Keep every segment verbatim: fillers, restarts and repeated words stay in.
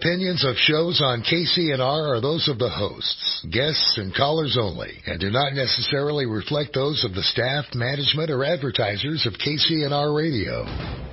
Opinions of shows on K C N R are those of the hosts, guests, and callers only, and do not necessarily reflect those of the staff, management, or advertisers of K C N R Radio.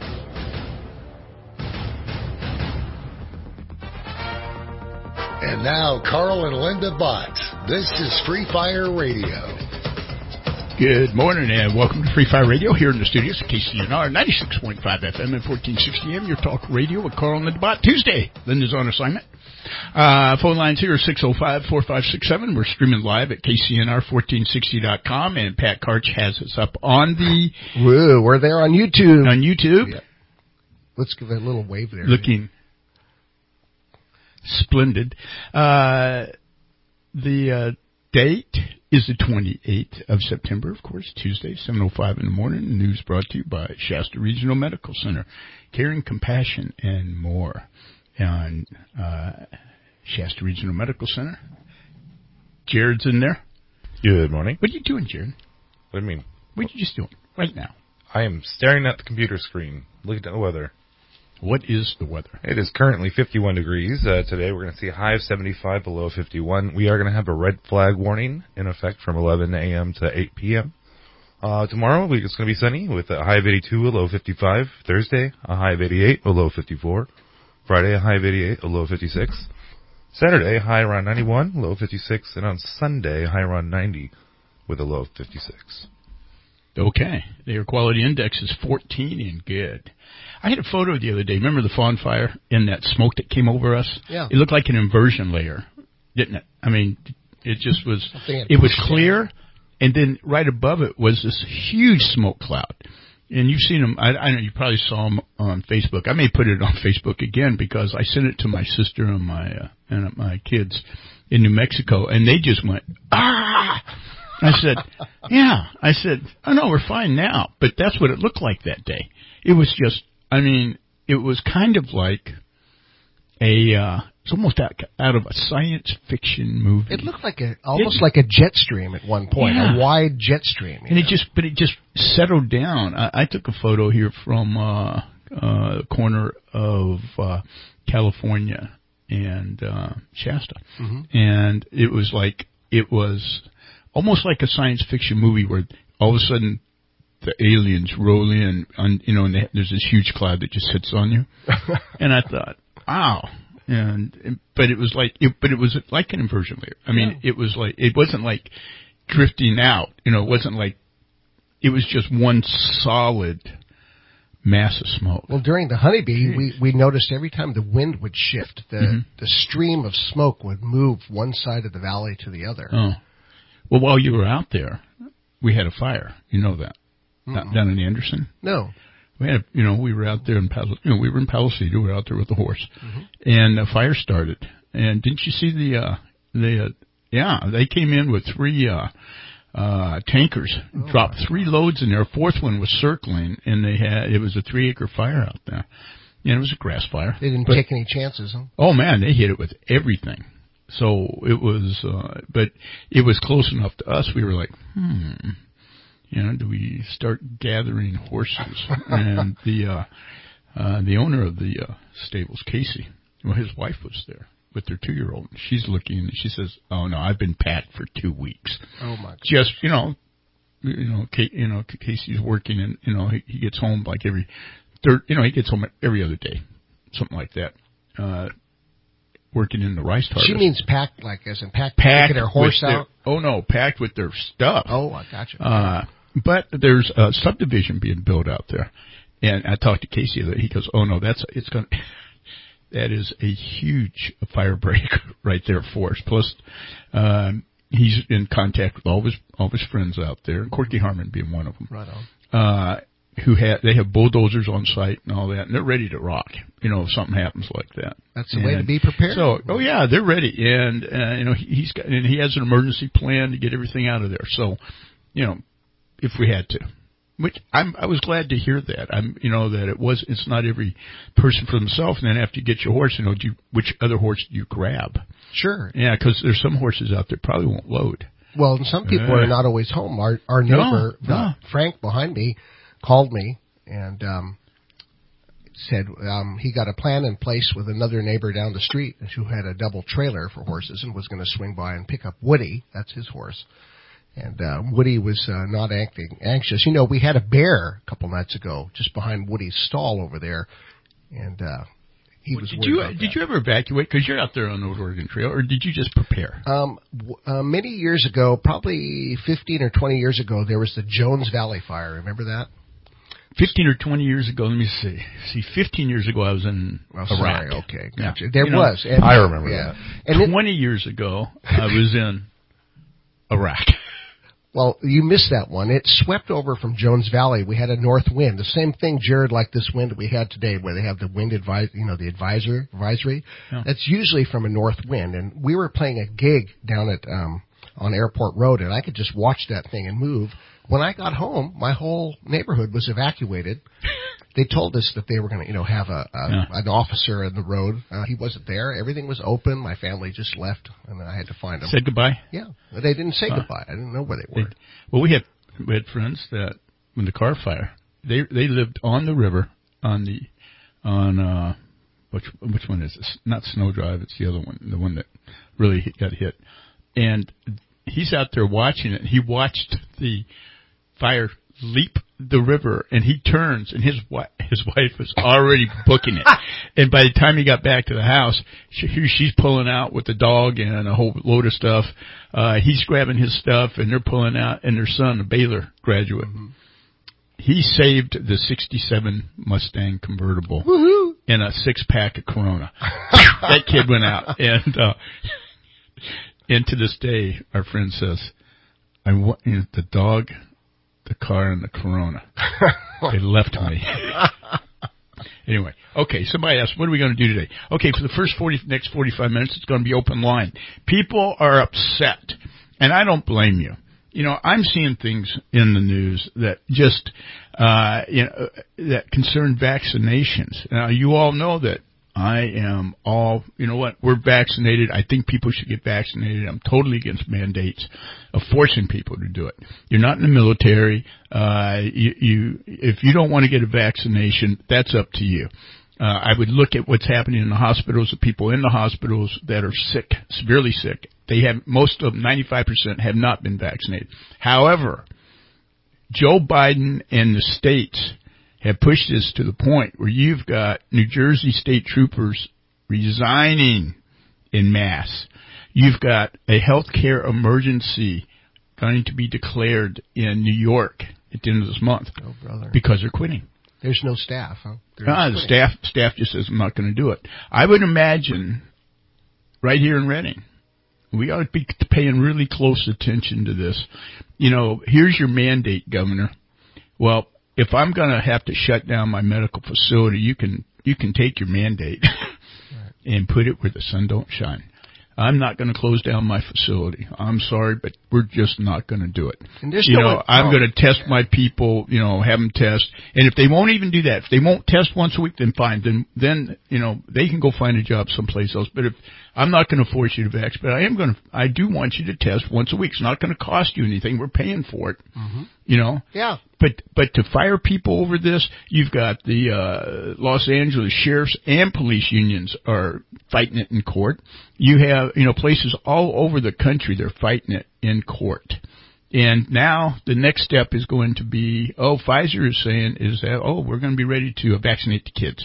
And now, Carl and Linda Bott. This is Free Fire Radio. Good morning and welcome to Free Fire Radio here in the studios at K C N R ninety-six point five F M and fourteen sixty A M, your talk radio with Carl and Linda Bott. Tuesday, Linda's on assignment. Uh, phone lines here are six oh five, four five six seven. We're streaming live at K C N R fourteen sixty dot com, and Pat Karch has us up on the... Woo, we're there on YouTube. On YouTube. Yeah. Let's give it a little wave there. Looking splendid. Uh, the uh, date is the twenty-eighth of September, of course, Tuesday, seven oh five in the morning. News brought to you by Shasta Regional Medical Center. Caring, compassion, and more. On uh, Shasta Regional Medical Center. Jared's in there. Good morning. What are you doing, Jared? What do you mean? What are you just doing right now? I am staring at the computer screen, looking at the weather. What is the weather? It is currently fifty-one degrees. Uh, today we're going to see a high of seventy-five, below fifty-one. We are going to have a red flag warning in effect from eleven A M to eight P M Uh, tomorrow it's going to be sunny with a high of eighty-two, a low of fifty-five. Thursday, a high of eighty-eight, a low of fifty-four. Friday, a high of eighty-eight, a low of fifty-six. Saturday, a high around ninety-one, low of fifty-six. And on Sunday, a high around ninety with a low of fifty-six. Okay. The air quality index is fourteen and good. I had a photo the other day. Remember the fawn fire and that smoke that came over us? Yeah. It looked like an inversion layer, didn't it? I mean, it just was, it was clear, and then right above it was this huge smoke cloud. And you've seen them. I, I know you probably saw them on Facebook. I may put it on Facebook again because I sent it to my sister and my uh, and my kids in New Mexico, and they just went, ah! I said, yeah. I said, oh, no, we're fine now. But that's what it looked like that day. It was just, I mean, it was kind of like a, uh, it's almost out, out of a science fiction movie. It looked like a, almost it, like a jet stream at one point, yeah. a wide jet stream. And know? it just, but it just settled down. I, I took a photo here from, uh, uh, the corner of, uh, California and, uh, Shasta. Mm-hmm. And it was like, it was almost like a science fiction movie where all of a sudden the aliens roll in, on, you know, and they, there's this huge cloud that just sits on you. And I thought, wow. And, but it was like, it, but it was like an inversion layer. I mean, yeah. it was like, it wasn't like drifting out, you know, it wasn't like, it was just one solid mass of smoke. Well, during the honeybee, we, we noticed every time the wind would shift, the, mm-hmm. the stream of smoke would move one side of the valley to the other. Oh. Well, while you were out there, we had a fire. You know that. Mm-hmm. Down in Anderson? No. We had, you know, we were out there in Palo, you know, we were in Palisade. We were out there with the horse, mm-hmm. and a fire started. And didn't you see the, uh, the, uh, yeah, they came in with three, uh, uh, tankers, oh, dropped three loads in there. A fourth one was circling, and they had, it was a three acre fire out there. And it was a grass fire. They didn't but, take any chances, huh? Oh man, they hit it with everything. So it was, uh, but it was close enough to us. We were like, hmm. You know, do we start gathering horses? And the uh, uh, the owner of the uh, stables, Casey, well, his wife was there with their two-year-old. She's looking, and she says, "Oh no, I've been packed for two weeks. Oh my God. Just you know, you know, Kate, you know, Casey's working, and you know, he, he gets home like every third. You know, he gets home every other day, something like that. Uh, working in the rice harvest. She means packed, like as in packed, packed their horse out. Their, oh no, packed with their stuff. Oh, I gotcha. Uh, But there's a subdivision being built out there, and I talked to Casey. He goes, "Oh no, that's it's going. That is a huge fire break right there for us." Plus, um, he's in contact with all of his all of his friends out there, and Corky Harmon being one of them. Right on. Uh, who have they have bulldozers on site and all that, and they're ready to rock. You know, if something happens like that. That's the and way to be prepared. So, oh yeah, they're ready, and uh, you know he's got and he has an emergency plan to get everything out of there. So, you know. If we had to, which I'm, I was glad to hear that. I'm, you know, that it was, it's not every person for themselves. And then after you get your horse, you know, do you, which other horse do you grab? Sure. Yeah, because there's some horses out there probably won't load. Well, and some people uh, are not always home. Our our neighbor, no, no. Uh, Frank behind me, called me and um, said um, he got a plan in place with another neighbor down the street who had a double trailer for horses and was going to swing by and pick up Woody. That's his horse. And uh, Woody was uh, not acting anxious. You know, we had a bear a couple nights ago just behind Woody's stall over there, and uh, he was did worried you about did that. you ever evacuate? Because you're out there on the Oregon Trail, or did you just prepare? Um, w- uh, many years ago, probably fifteen or twenty years ago, there was the Jones Valley fire. Remember that? Fifteen or twenty years ago, let me see. See, fifteen years ago, I was in Oh, Iraq. sorry. Okay, gotcha. Yeah. There You know, was. And, I remember yeah. that. And it, Twenty years ago, I was in Iraq. well, you missed that one. It swept over from Jones Valley. We had a north wind. The same thing, Jared, like this wind we had today, where they have the wind advis- you know, the advisor advisory. Yeah. That's usually from a north wind. And we were playing a gig down at um, on Airport Road, and I could just watch that thing and move. When I got home, my whole neighborhood was evacuated. They told us that they were going to, you know, have a, a Yeah. an officer in the road. Uh, he wasn't there. Everything was open. My family just left, and I had to find them. Said goodbye. Yeah, but they didn't say Uh, goodbye. I didn't know where they were. They, well, we had we had friends that when the car fire, they they lived on the river on the on uh which which one is this? Not Snowdrive. It's the other one, the one that really hit, got hit. And he's out there watching it. He watched the fire leap the river, and he turns, and his wife, his wife was already booking it. And by the time he got back to the house, she, she's pulling out with the dog and a whole load of stuff. Uh, he's grabbing his stuff, and they're pulling out, and their son, a Baylor graduate, mm-hmm. he saved the sixty-seven Mustang convertible Woohoo! in a six-pack of Corona. That kid went out, and uh, and to this day, our friend says, I want you know, the dog, the car, and the Corona. They left me. Anyway, okay, somebody asked, what are we going to do today? Okay, for the first forty, next forty-five minutes, it's going to be open line. People are upset, and I don't blame you. You know, I'm seeing things in the news that just, uh, you know, that concern vaccinations. Now, you all know that I am all, you know what, we're vaccinated. I think people should get vaccinated. I'm totally against mandates of forcing people to do it. You're not in the military. Uh, you, you, if you don't want to get a vaccination, that's up to you. Uh, I would look at what's happening in the hospitals, the people in the hospitals that are sick, severely sick. They have, most of them, ninety-five percent have not been vaccinated. However, Joe Biden and the states have pushed this to the point where you've got New Jersey state troopers resigning en masse. You've got a health care emergency going to be declared in New York at the end of this month. Oh, brother. Because they're quitting. There's no staff, huh? Ah, the staff, staff just says, I'm not going to do it. I would imagine right here in Reading, we ought to be paying really close attention to this. You know, here's your mandate, Governor. Well, if I'm going to have to shut down my medical facility, you can you can take your mandate right. and put it where the sun don't shine. I'm not going to close down my facility. I'm sorry, but we're just not going to do it. And there's you no know, way, I'm oh, going to test yeah. my people, you know, have them test. And if they won't even do that, if they won't test once a week, then fine. Then, then you know, they can go find a job someplace else. But if I'm not going to force you to vaccinate, but I am going to, I do want you to test once a week. It's not going to cost you anything. We're paying for it. Mm-hmm. You know? Yeah. But but to fire people over this, you've got the uh, Los Angeles sheriffs and police unions are fighting it in court. You have, you know, places all over the country, they're fighting it in court. And now the next step is going to be, oh, Pfizer is saying is that, oh, we're going to be ready to vaccinate the kids.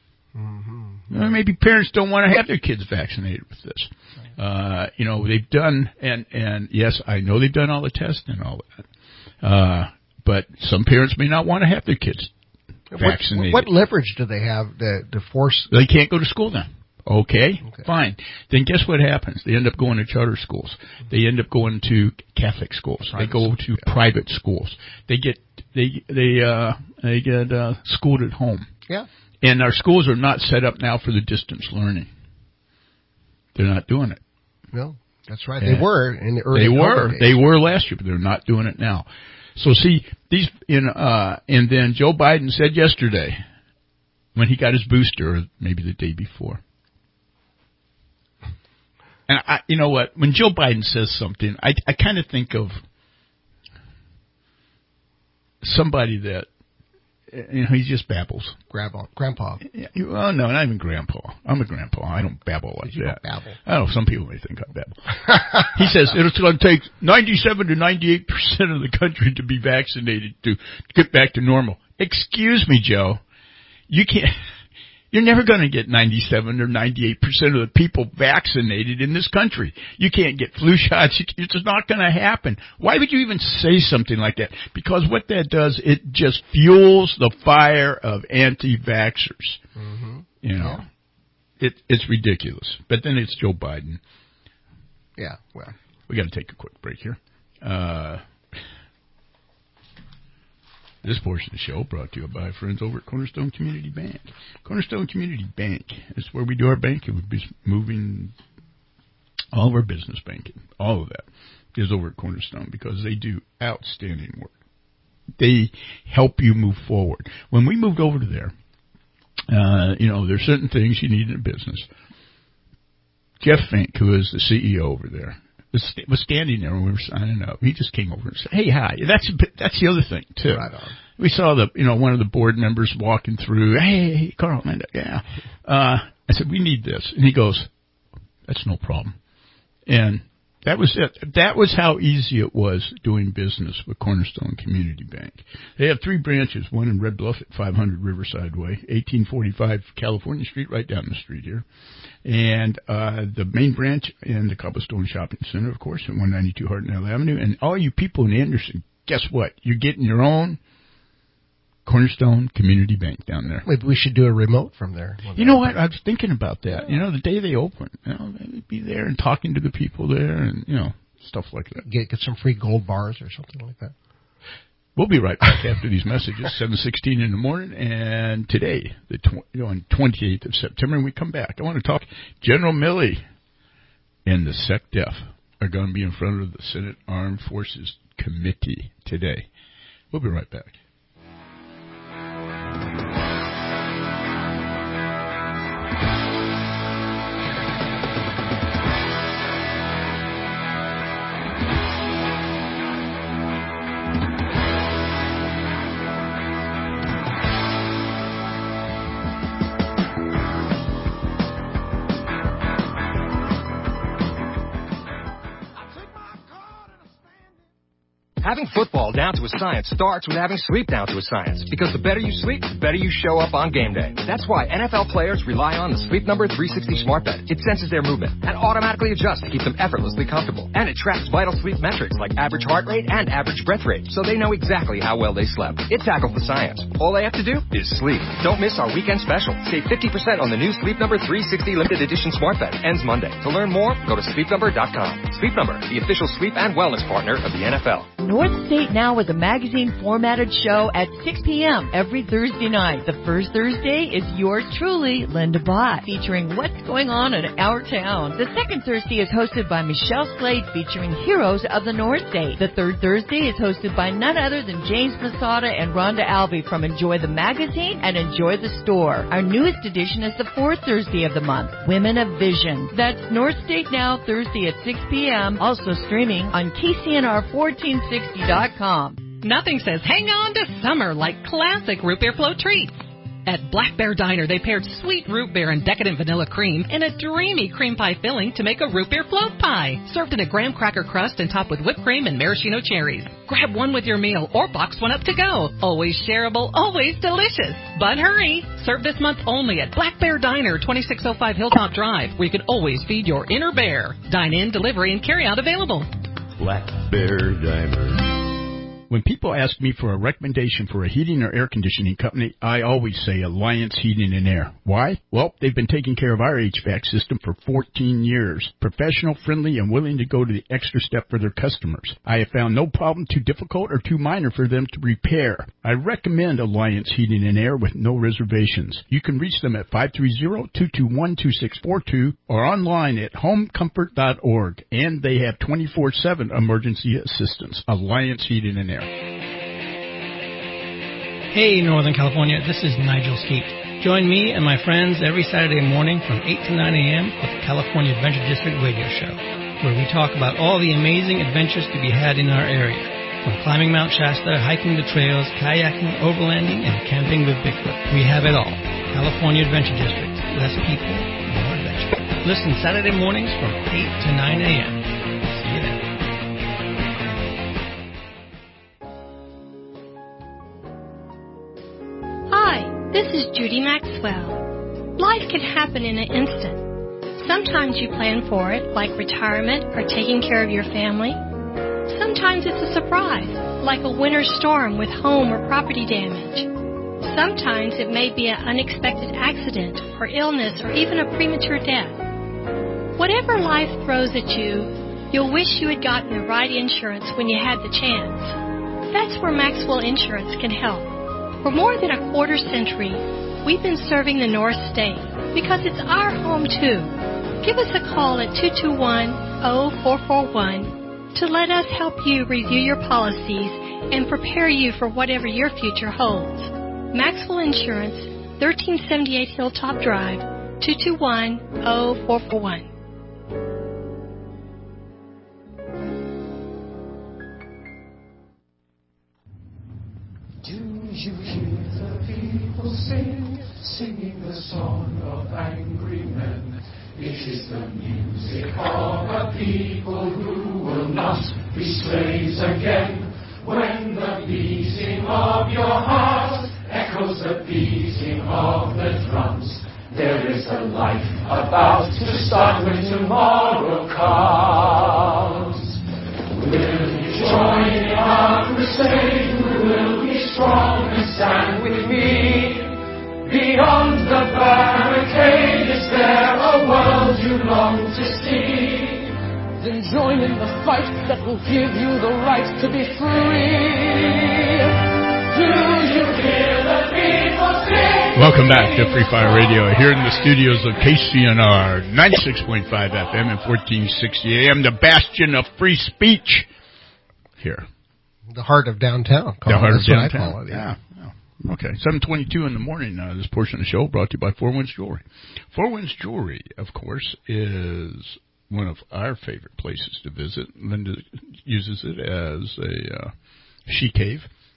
Mm-hmm. Well, maybe parents don't want to have their kids vaccinated with this. Uh, you know, they've done, and, and yes, I know they've done all the testing and all that. Uh, but some parents may not want to have their kids vaccinated. What, what leverage do they have to, to force? They can't go to school now. Okay, okay, fine. Then guess what happens? They end up going to charter schools. They end up going to Catholic schools. Private they go to schools, yeah. private schools. They get they they uh they get uh, schooled at home. Yeah. And our schools are not set up now for the distance learning. They're not doing it. No, that's right. Yeah. They were in the early They were. days. They were last year, but they're not doing it now. So see, these in uh and then Joe Biden said yesterday when he got his booster, or maybe the day before. And I, you know what? When Joe Biden says something, I I kind of think of somebody that you know, he just babbles. Grandpa. Grandpa. Yeah, well, no, not even grandpa. I'm a grandpa. I don't babble like you that. Don't babble. I don't know. Some people may think I babble. He says it's going to take ninety-seven to ninety-eight percent of the country to be vaccinated to get back to normal. Excuse me, Joe. You can't. You're never going to get ninety-seven or ninety-eight percent of the people vaccinated in this country. You can't get flu shots. It's not going to happen. Why would you even say something like that? Because what that does, it just fuels the fire of anti-vaxxers. Mm-hmm. You know, yeah. it, it's ridiculous. But then it's Joe Biden. Yeah, well. We got to take a quick break here. Uh, This portion of the show brought to you by friends over at Cornerstone Community Bank. Cornerstone Community Bank is where we do our banking. We'll be moving all of our business banking. All of that is over at Cornerstone because they do outstanding work. They help you move forward. When we moved over to there, uh, you know, there's certain things you need in a business. Jeff Fink, who is the C E O over there, was, was standing there when we were signing up. He just came over and said, "Hey, hi." That's a bit, that's the other thing too. Right on. We saw the you know one of the board members walking through. Hey, hey Carl, man, yeah. Uh, I said, "We need this," and he goes, "That's no problem." And that was it. That was how easy it was doing business with Cornerstone Community Bank. They have three branches, one in Red Bluff at five hundred Riverside Way, eighteen forty-five California Street, right down the street here. And uh the main branch in the Cobblestone Shopping Center, of course, at one ninety-two Hartnell Avenue. And all you people in Anderson, guess what? You're getting your own Cornerstone Community Bank down there. Maybe we should do a remote from there. You know what? I was thinking about that. You know, the day they open, you know, they'd be there and talking to the people there and, you know, stuff like that. Get get some free gold bars or something like that. We'll be right back after these messages, seven sixteen in the morning. And today, the tw- you know, on twenty-eighth of September, when we come back, I want to talk General Milley and the SecDef are going to be in front of the Senate Armed Forces Committee today. We'll be right back. Having football down to a science starts with having sleep down to a science. Because the better you sleep, the better you show up on game day. That's why N F L players rely on the Sleep Number three sixty Smart Bed. It senses their movement and automatically adjusts to keep them effortlessly comfortable. And it tracks vital sleep metrics like average heart rate and average breath rate, so they know exactly how well they slept. It tackles the science. All they have to do is sleep. Don't miss our weekend special. Save fifty percent on the new Sleep Number three sixty Limited Edition Smart Bed. Ends Monday. To learn more, go to sleep number dot com. Sleep Number, the official sleep and wellness partner of the N F L. North State Now with a magazine formatted show at six p.m. every Thursday night. The first Thursday is yours truly, Linda Bott, featuring what's going on in our town. The second Thursday is hosted by Michelle Slade, featuring heroes of the North State. The third Thursday is hosted by none other than James Masada and Rhonda Albee from Enjoy the Magazine and Enjoy the Store. Our newest edition is the fourth Thursday of the month, Women of Vision. That's North State Now, Thursday at six p.m., also streaming on K C N R fourteen sixty dot com. Nothing says hang on to summer like classic root beer float treats. At Black Bear Diner, they paired sweet root beer and decadent vanilla cream in a dreamy cream pie filling to make a root beer float pie. Served in a graham cracker crust and topped with whipped cream and maraschino cherries. Grab one with your meal or box one up to go. Always shareable, always delicious. But hurry! Served this month only at Black Bear Diner, twenty-six oh five Hilltop Drive, where you can always feed your inner bear. Dine in, delivery, and carry out available. Black Bear Diner. When people ask me for a recommendation for a heating or air conditioning company, I always say Alliance Heating and Air. Why? Well, they've been taking care of our H V A C system for fourteen years. Professional, friendly, and willing to go to the extra step for their customers. I have found no problem too difficult or too minor for them to repair. I recommend Alliance Heating and Air with no reservations. You can reach them at five three zero, two two one, two six four two or online at home comfort dot org. And they have twenty-four seven emergency assistance. Alliance Heating and Air. Hey, Northern California, this is Nigel Skeet. Join me and my friends every Saturday morning from eight to nine a.m. with the California Adventure District radio show, where we talk about all the amazing adventures to be had in our area. From climbing Mount Shasta, hiking the trails, kayaking, overlanding, and camping with Bigfoot. We have it all. California Adventure District. Less people, more adventure. Listen Saturday mornings from eight to nine a.m. See you then. Hi, this is Judy Maxwell. Life can happen in an instant. Sometimes you plan for it, like retirement or taking care of your family. Sometimes it's a surprise, like a winter storm with home or property damage. Sometimes it may be an unexpected accident or illness or even a premature death. Whatever life throws at you, you'll wish you had gotten the right insurance when you had the chance. That's where Maxwell Insurance can help. For more than a quarter century, we've been serving the North State because it's our home too. Give us a call at two two one, zero four four one to let us help you review your policies and prepare you for whatever your future holds. Maxwell Insurance, thirteen seventy-eight Hilltop Drive, two two one, zero four four one. Do you hear the people sing, singing the song of angry men? It is the music of a people who will not be slaves again. When the beating of your heart echoes the beating of the drums, there is a life about to start when tomorrow comes. Will you join in our crusade? Will be strong and stand with me? Beyond the barricade, is there a world you long to see? Then join in the fight that will give you the right to be free. Do you hear the people sing? Welcome back to Free Fire Radio here in the studios of K C N R ninety-six point five F M and fourteen sixty A M, the bastion of free speech here. The heart of downtown. The heart That's of what downtown. I call it, yeah. yeah. Okay, seven twenty-two in the morning. Uh, this portion of the show brought to you by Four Winds Jewelry. Four Winds Jewelry, of course, is one of our favorite places to visit. Linda uses it as a uh, she cave.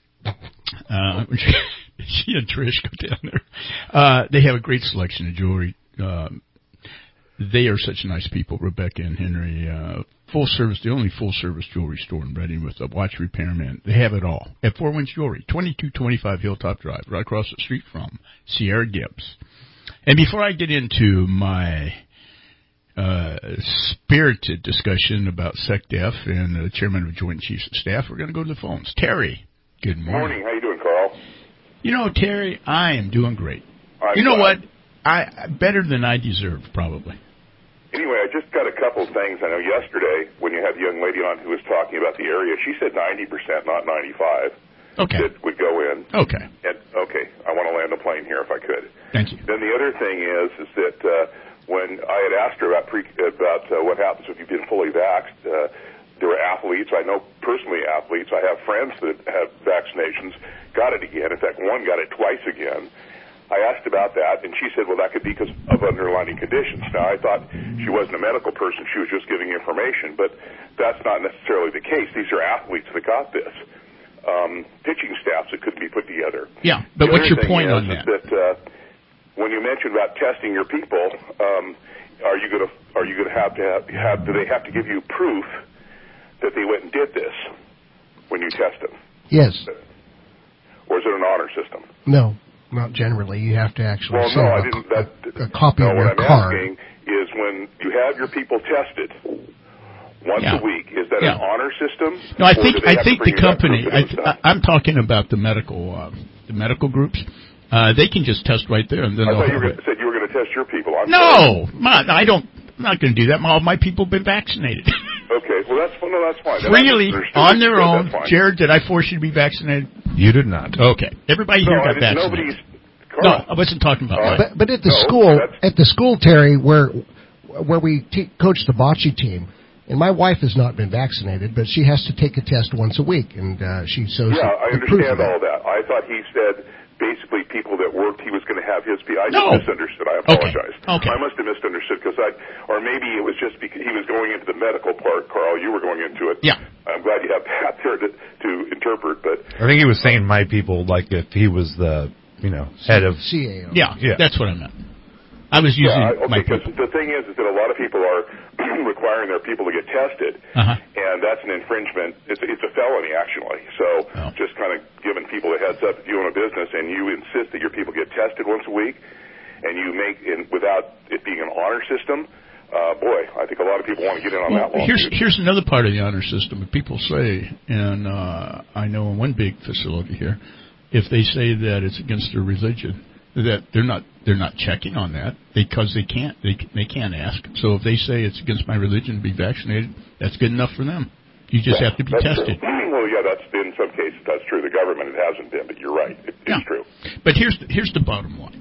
Uh, she and Trish go down there. Uh, they have a great selection of jewelry. Um, they are such nice people, Rebecca and Henry. Uh, full service, the only full service jewelry store in Reading with a watch repairman. They have it all at Four Winds Jewelry, twenty-two twenty-five Hilltop Drive, right across the street from Sierra Gibbs. And before I get into my uh, spirited discussion about SecDef and the chairman of Joint Chiefs of Staff, we're going to go to the phones. Terry, good morning. Morning. How you doing, Carl? You know, Terry, I am doing great. I'm you know glad. what? I better than I deserve, probably. Anyway, I just got a couple of things. I know yesterday when you had the young lady on who was talking about the area, she said ninety percent, not ninety-five. Okay. That would go in. Okay. And, okay, I want to land a plane here if I could. Thank you. Then the other thing is, is that uh, when I had asked her about pre, about uh, what happens if you've been fully vaxxed, uh, there were athletes. I know personally athletes. I have friends that have vaccinations, got it again. In fact, one got it twice again. I asked about that, and she said, well, that could be because of underlying conditions. Now, I thought she wasn't a medical person. She was just giving information, but that's not necessarily the case. These are athletes that got this. Um, pitching staffs that couldn't be put together. Yeah, but the what's your thing point is, on that? Is that uh, when you mentioned about testing your people, um, are you going to are you going to have to have, have do they have to give you proof that they went and did this when you test them? Yes. Or is it an honor system? No, not generally. You have to actually well, send no, I a, didn't, that, a, a copy no, of your what I'm card. asking is when you have your people tested once Yeah. a week, is that Yeah. an honor system? No, I or think do they I have think to the bring you that company. proof I, and stuff? I, I'm talking about the medical uh, the medical groups. Uh, they can just test right there, and then I they'll thought you have were it. gonna, said you were going to test your people. I'm No, sorry. my, I don't. I'm not going to do that. All my people have been vaccinated. Okay, well that's no, that's fine. Then I Freely, misunderstood on it, their so own. that's fine. Jared, did I force you to be vaccinated? You did not. Okay. Everybody No, here I got didn't- vaccinated. nobody's. No, Carl, I wasn't talking about Uh, that. But, but at the No, school, that's- at the school, Terry, where where we te- coach the bocce team, and my wife has not been vaccinated, but she has to take a test once a week, and uh, she shows yeah, the, I the proof of understand that. all that. I thought he said basically people that worked, he was going to have his, I just No. misunderstood. I apologize. Okay. Okay. I must have misunderstood because I, or maybe it was just because he was going into the medical part, Carl. You were going into it. Yeah. I'm glad you have Pat there to, to interpret, but. I think he was saying my people, like if he was the, you know, head of. C A O. Yeah, Yeah. that's what I meant. I was using Yeah, okay, my because people. the thing is, is that a lot of people are requiring their people to get tested, Uh-huh. and that's an infringement. It's, it's a felony, actually. So Oh. just kind of giving people a heads up, if you own a business and you insist that your people get tested once a week, and you make, in, without it being an honor system, uh, boy, I think a lot of people want to get in on Well, that one. here's here's another part of the honor system. That people say, and uh, I know in one big facility here, if they say that it's against their religion, that they're not they're not checking on that because they can't they they can't ask. So if they say it's against my religion to be vaccinated, that's good enough for them. You just have to be That's tested. True. Well, yeah, that's in some cases that's true. The government it hasn't been, but you're right. It, Yeah. it's true. But here's the, here's the bottom line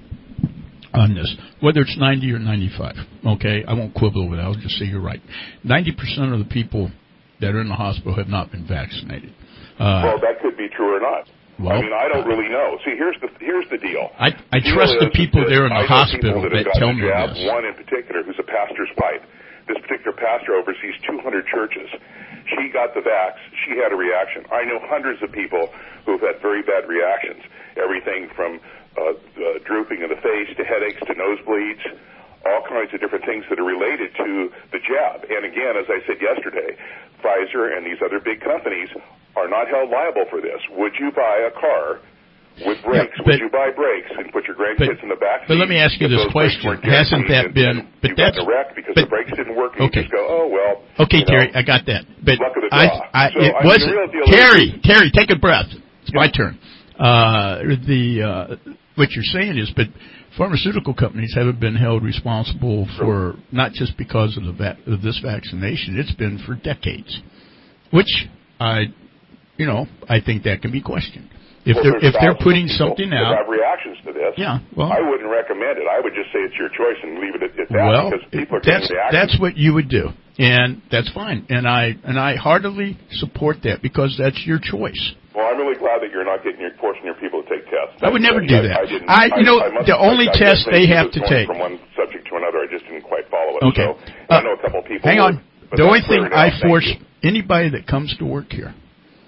on this. Whether it's ninety or ninety-five, okay, I won't quibble with that. I'll just say you're right. ninety percent of the people that are in the hospital have not been vaccinated. Uh, Well, that could be true or not. Well, I mean, I don't really know. See, here's the here's the deal. I, I The deal trust the is people that there in I the know hospital people that have tell gotten me the jab. this. One in particular, who's a pastor's wife. This particular pastor oversees two hundred churches. She got the vax. She had a reaction. I know hundreds of people who have had very bad reactions. Everything from uh, uh, drooping of the face to headaches to nosebleeds, all kinds of different things that are related to the jab. And again, as I said yesterday, Pfizer and these other big companies are not held liable for this. Would you buy a car with brakes? Yeah, but, would you buy brakes and put your grandkids but, in the back seat? But let me ask you if this those brakes question: weren't hasn't that guaranteed been? and But you got that's in a wreck because but, the brakes didn't work. And okay. You just go, oh well. Okay, you know, Terry, I got that. But luck of the I, draw. I, So, it I mean, was the real deal Terry. is, Terry, take a breath. It's Yeah. my turn. Uh, the uh, what you're saying is, but pharmaceutical companies haven't been held responsible for not just because of the va- of this vaccination. It's been for decades, which I, you know, I think that can be questioned. If well, they're if they're thousands putting of people something that out, have reactions to this. yeah, well, I wouldn't recommend it. I would just say it's your choice and leave it at, at that well, because people are that's getting reactions. that's what you would do, and that's fine. And I and I heartily support that because that's your choice. Well, I'm really glad that you're not getting your forcing your people to take tests. I would never do that. I, I, didn't, I you know, I, I must, the only I, I test they have to going take. From one subject to another, I just didn't quite follow it. Okay. So Uh, I know a couple of people. hang on. Would, The only thing I out. force anybody that comes to work here,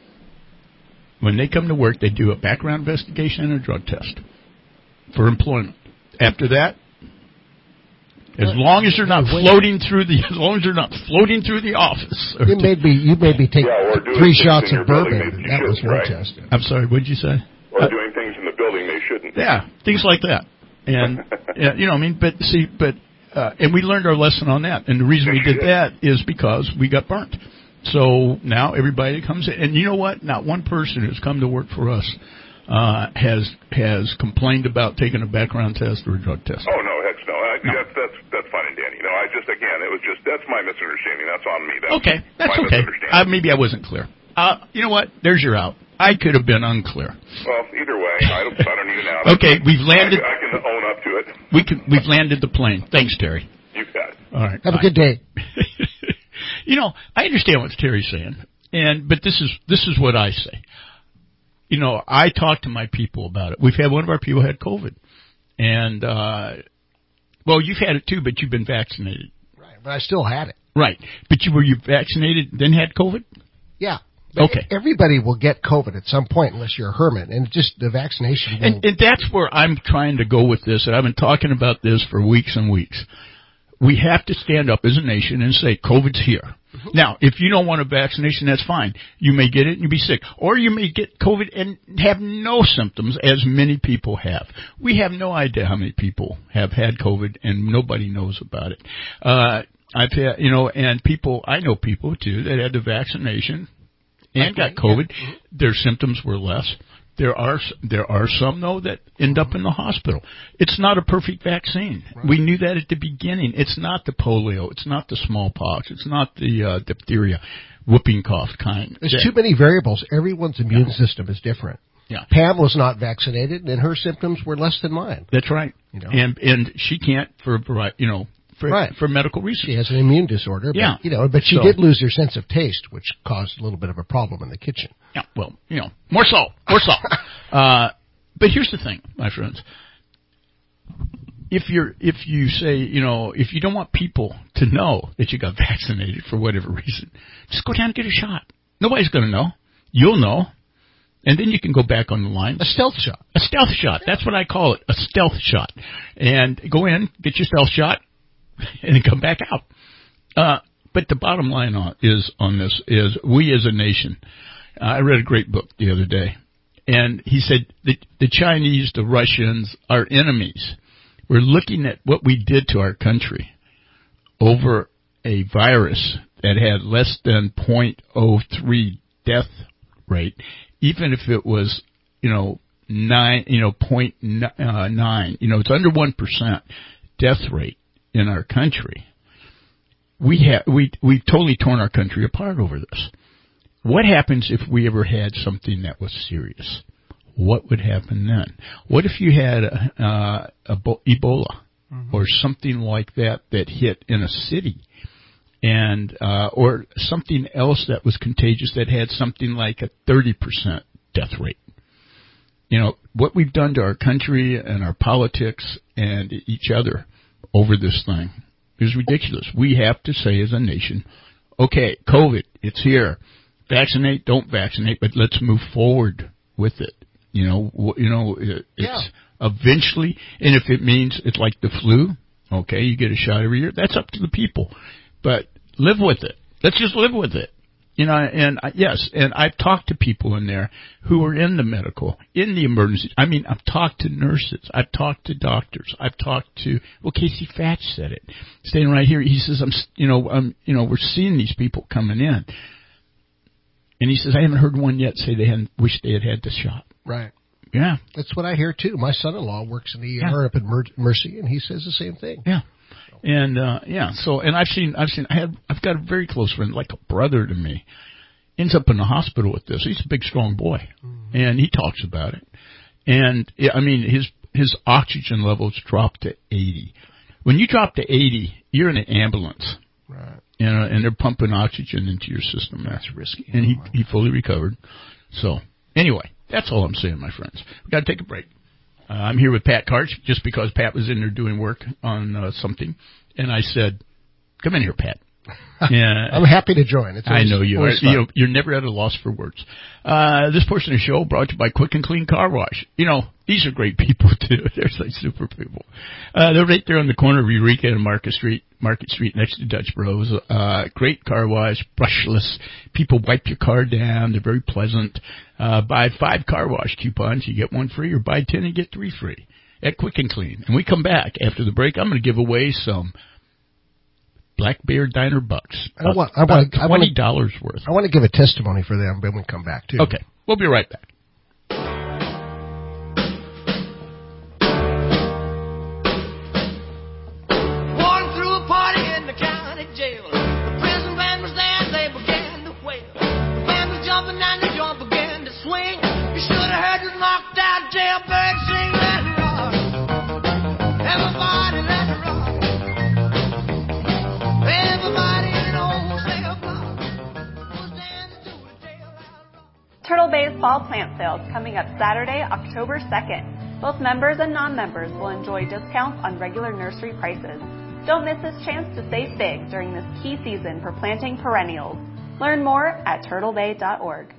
when they come to work, they do a background investigation and a drug test for employment. After that, as long as they're not floating through the, as long as they're not floating through the office. You made me, you made me take Yeah, or doing three things shots in of your building bourbon. that you That was shouldn't, one right? test. I'm sorry, what did you say? Or Uh, doing things in the building they shouldn't. Yeah, things like that. And, yeah, you know, I mean, but see, but, uh, and we learned our lesson on that. And the reason we did that is because we got burnt. So now everybody that comes in, and you know what? Not one person who's come to work for us, uh, has, has complained about taking a background test or a drug test. Oh no, heck no. I, No. That's that's that's fine and dandy. No, I just again, it was just that's my misunderstanding. That's on me. That's Okay, that's my okay. misunderstanding. Uh, maybe I wasn't clear. Uh, you know what? There's your out. I could have been unclear. Well, either way, I don't, I don't need an out. Okay, we've landed. I, I can own up to it. We can, we've landed the plane. Thanks, Terry. You got it. All right. Have bye. a good day. You know, I understand what Terry's saying, and but this is this is what I say. You know, I talk to my people about it. We've had one of our people had COVID, and uh, well, you've had it too, but you've been vaccinated. Right, but I still had it. Right, but you were you vaccinated then had COVID? Yeah. But Okay. Everybody will get COVID at some point unless you're a hermit, and just the vaccination. And, and that's where I'm trying to go with this, and I've been talking about this for weeks and weeks. We have to stand up as a nation and say, COVID's here. Mm-hmm. Now, if you don't want a vaccination, that's fine. You may get it and you be sick. Or you may get COVID and have no symptoms, as many people have. We have no idea how many people have had COVID, and nobody knows about it. Uh, I've had, you know, and people, I know people, too, that had the vaccination and got COVID. Yeah. Their symptoms were less. There are there are some, though, that end up in the hospital. It's not a perfect vaccine. Right. We knew that at the beginning. It's not the polio. It's not the smallpox. It's not the uh, diphtheria, whooping cough kind. There's too many variables. Everyone's immune yeah. system is different. Yeah. Pam was not vaccinated, and her symptoms were less than mine. That's right. You know? And and she can't for you know. For, right. for medical reasons. She has an immune disorder. But, yeah. You know, but she so, did lose her sense of taste, which caused a little bit of a problem in the kitchen. Yeah. Well, you know, more salt, more salt. uh, but here's the thing, my friends. If you're, if you say, you know, if you don't want people to know that you got vaccinated for whatever reason, just go down and get a shot. Nobody's going to know. You'll know. And then you can go back on the line. A stealth shot. A stealth shot. That's what I call it, a stealth shot. And go in, get your stealth shot, and then come back out. Uh, but the bottom line on, is on this is we as a nation. Uh, I read a great book the other day, and he said the, the Chinese, the Russians, our enemies, we're looking at what we did to our country over a virus that had less than zero point zero three death rate, even if it was, you know, nine, you know, point nine, you know, it's under one percent death rate in our country. We have, we, we've totally torn our country apart over this. What happens if we ever had something that was serious? What would happen then? What if you had uh, Ebola mm-hmm. or something like that that hit in a city, and uh, or something else that was contagious that had something like a thirty percent death rate? You know, what we've done to our country and our politics and each other over this thing is ridiculous. We have to say as a nation, okay, COVID, it's here. Vaccinate, don't vaccinate, but let's move forward with it. You know, you know, it's yeah. eventually, and if it means it's like the flu, okay, you get a shot every year, that's up to the people. But live with it. Let's just live with it. You know, and I, yes, and I've talked to people in there who are in the medical, in the emergency. I mean, I've talked to nurses. I've talked to doctors. I've talked to, well, Casey Fatch said it. Staying right here, he says, I'm, you know, I'm, you know, we're seeing these people coming in. And he says, I haven't heard one yet say they hadn't wished they had had the shot. Right. Yeah. That's what I hear, too. My son-in-law works in the E R yeah. up at Mer- Mercy, and he says the same thing. Yeah. And, uh, yeah, so, and I've seen, I've seen, I have, I've got a very close friend, like a brother to me, ends up in the hospital with this. He's a big, strong boy. Mm-hmm. And he talks about it. And, yeah, I mean, his, his oxygen levels dropped to eighty. When you drop to eighty, you're in an ambulance. Right. You know, and they're pumping oxygen into your system. That's risky. And he, he fully recovered. So, anyway, that's all I'm saying, my friends. We've got to take a break. Uh, I'm here with Pat Karch, just because Pat was in there doing work on uh, something. And I said, come in here, Pat. Yeah, I'm happy to join. It's always, I know you are. You know, you're never at a loss for words. Uh, this portion of the show brought to you by Quick and Clean Car Wash. You know, these are great people, too. They're like super people. Uh, they're right there on the corner of Eureka and Market Street, Market Street next to Dutch Bros. Uh, great car wash, brushless. People wipe your car down. They're very pleasant. Uh, buy five car wash coupons, you get one free, or buy ten and get three free at Quick and Clean. And we come back after the break. I'm going to give away some Black Bear Diner bucks. I want, I want, I want twenty dollars worth. I want to give a testimony for them when we come back, too. Okay. We'll be right back. Walking through a party in the county jail. The prison band was there, they began to wail. The band was jumping and the joint began to swing. You should have heard the knocked out jailbird sing. Let it rock. Everybody let it rock. Everybody in old cell block was dancing to the jail out rock. Turtle Bay's fall plant sales coming up Saturday, October second. Both members and non-members will enjoy discounts on regular nursery prices. Don't miss this chance to save big during this key season for planting perennials. Learn more at turtle bay dot org.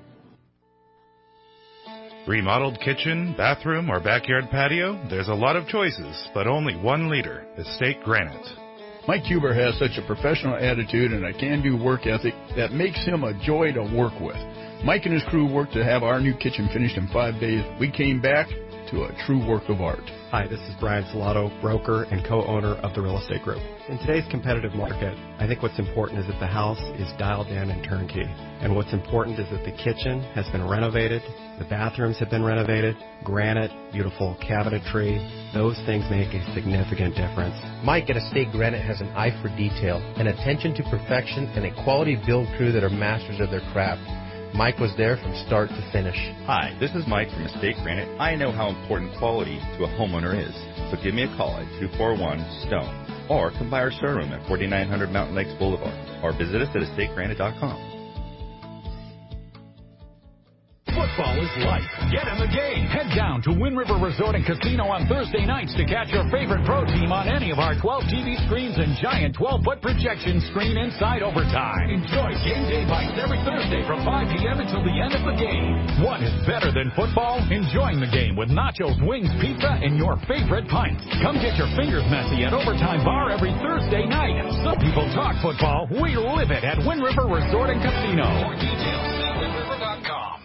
Remodeled kitchen, bathroom, or backyard patio? There's a lot of choices, but only one leader, Estate Granite. Mike Huber has such a professional attitude and a can-do work ethic that makes him a joy to work with. Mike and his crew worked to have our new kitchen finished in five days. We came back to a true work of art. Hi, this is Brian Salato, broker and co-owner of the Real Estate Group. In today's competitive market, I think what's important is that the house is dialed in and turnkey. And what's important is that the kitchen has been renovated, the bathrooms have been renovated, granite, beautiful cabinetry. Those things make a significant difference. Mike at Estate Granite has an eye for detail, an attention to perfection, and a quality build crew that are masters of their craft. Mike was there from start to finish. Hi, this is Mike from Estate Granite. I know how important quality to a homeowner is, so give me a call at two four one STONE or come by our showroom at forty-nine hundred Mountain Lakes Boulevard or visit us at estate granite dot com. Football is life. Get in the game. Head down to Wind River Resort and Casino on Thursday nights to catch your favorite pro team on any of our twelve T V screens and giant twelve-foot projection screen inside Overtime. Enjoy game day bites every Thursday from five p.m. until the end of the game. What is better than football? Enjoying the game with nachos, wings, pizza, and your favorite pints. Come get your fingers messy at Overtime Bar every Thursday night. Some people talk football. We live it at Wind River Resort and Casino. More details at wind river dot com.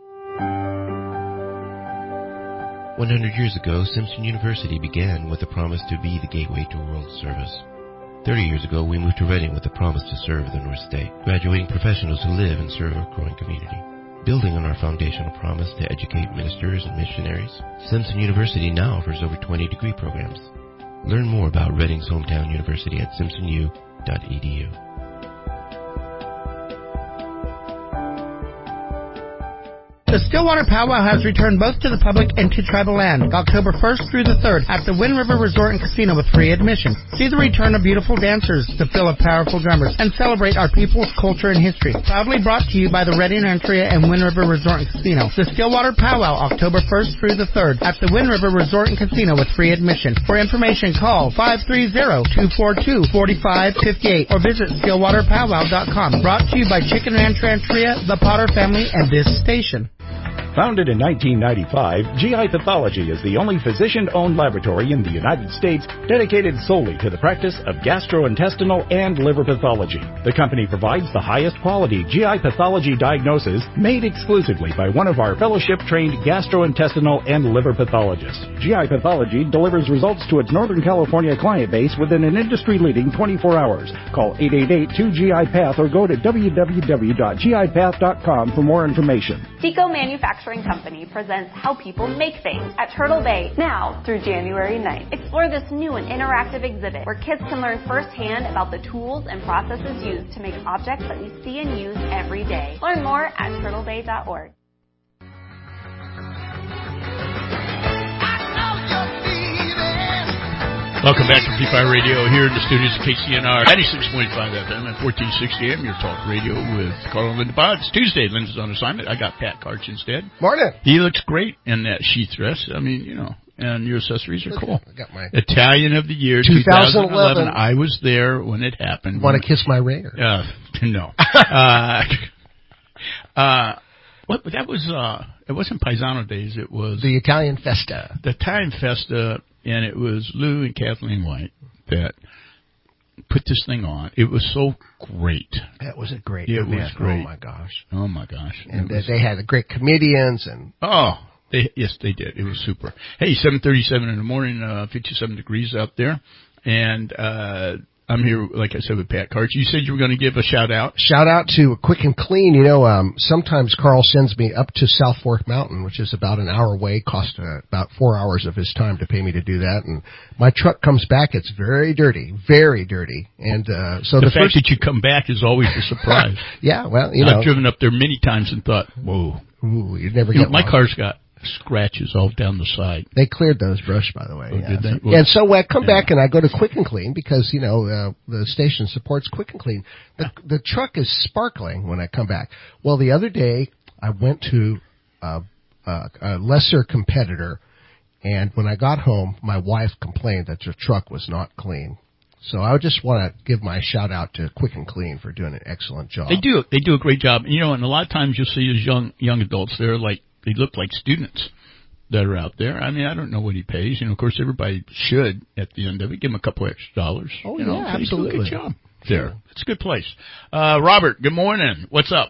one hundred years ago, Simpson University began with the promise to be the gateway to world service. thirty years ago, we moved to Reading with the promise to serve the North State, graduating professionals who live and serve our growing community. Building on our foundational promise to educate ministers and missionaries, Simpson University now offers over twenty degree programs. Learn more about Reading's hometown university at simpson u dot e d u. The Stillwater Powwow has returned both to the public and to tribal land, October first through the third at the Wind River Resort and Casino with free admission. See the return of beautiful dancers, the fill of powerful drummers, and celebrate our people's culture and history. Proudly brought to you by the Reading Rancheria and Wind River Resort and Casino. The Stillwater Powwow, October first through the third at the Wind River Resort and Casino with free admission. For information, call five three zero, two four two, four five five eight or visit stillwater powwow dot com. Brought to you by Chicken Ranch Rancheria, the Potter family, and this station. Founded in nineteen ninety-five, G I Pathology is the only physician-owned laboratory in the United States dedicated solely to the practice of gastrointestinal and liver pathology. The company provides the highest quality G I pathology diagnosis made exclusively by one of our fellowship-trained gastrointestinal and liver pathologists. G I Pathology delivers results to its Northern California client base within an industry-leading twenty-four hours. Call eight eight eight, two G I Path or go to w w w dot g i path dot com for more information. Tico Manufacturing Company presents How People Make Things at Turtle Bay now through January ninth. Explore this new and interactive exhibit where kids can learn firsthand about the tools and processes used to make objects that we see and use every day. Learn more at turtle bay dot org. Welcome back to P five Radio here in the studios of K C N R ninety-six point five F M and fourteen sixty A M, your talk radio with Carl and Linda Bod. It's Tuesday. Linda's on assignment. I got Pat Karch instead. Morning. He looks great in that sheath dress. I mean, you know, and your accessories are cool. I got my Italian of the year, twenty eleven. I was there when it happened. Want to kiss my ring? Uh, no. uh, uh, what, that was, uh, it wasn't Paisano days. It was the Italian Festa. The Italian Festa. And it was Lou and Kathleen White that put this thing on. It was so great. That was a great it event. Was great. Oh, my gosh. Oh, my gosh. And was, they had great comedians. and Oh, they, yes, they did. It was super. Hey, seven thirty-seven in the morning, uh, fifty-seven degrees out there. And uh I'm here, like I said, with Pat Karch. You said you were going to give a shout-out. Shout-out to Quick and Clean. You know, um, sometimes Carl sends me up to South Fork Mountain, which is about an hour away, cost uh, about four hours of his time to pay me to do that. And my truck comes back. It's very dirty, very dirty. And uh, so the, the fact first... that you come back is always a surprise. Yeah, well, you know. I've driven up there many times and thought, whoa. Ooh, you'd never you get know, my long. car's got scratches all down the side. They cleared those brush, by the way. Oh, yeah. did they? Well, and so I come yeah. back and I go to Quick and Clean because, you know, uh, the station supports Quick and Clean. The, the truck is sparkling when I come back. Well, the other day I went to uh, uh, a lesser competitor, and when I got home, my wife complained that the truck was not clean. So I just want to give my shout out to Quick and Clean for doing an excellent job. They do. They do a great job. You know, and a lot of times you'll see as young young adults, they're like, they look like students that are out there. I mean, I don't know what he pays. You know, of course, everybody should, at the end of it, give him a couple extra dollars. Oh, you yeah, know, absolutely. Do a good job there. It's a good place. Uh, Robert, good morning. What's up?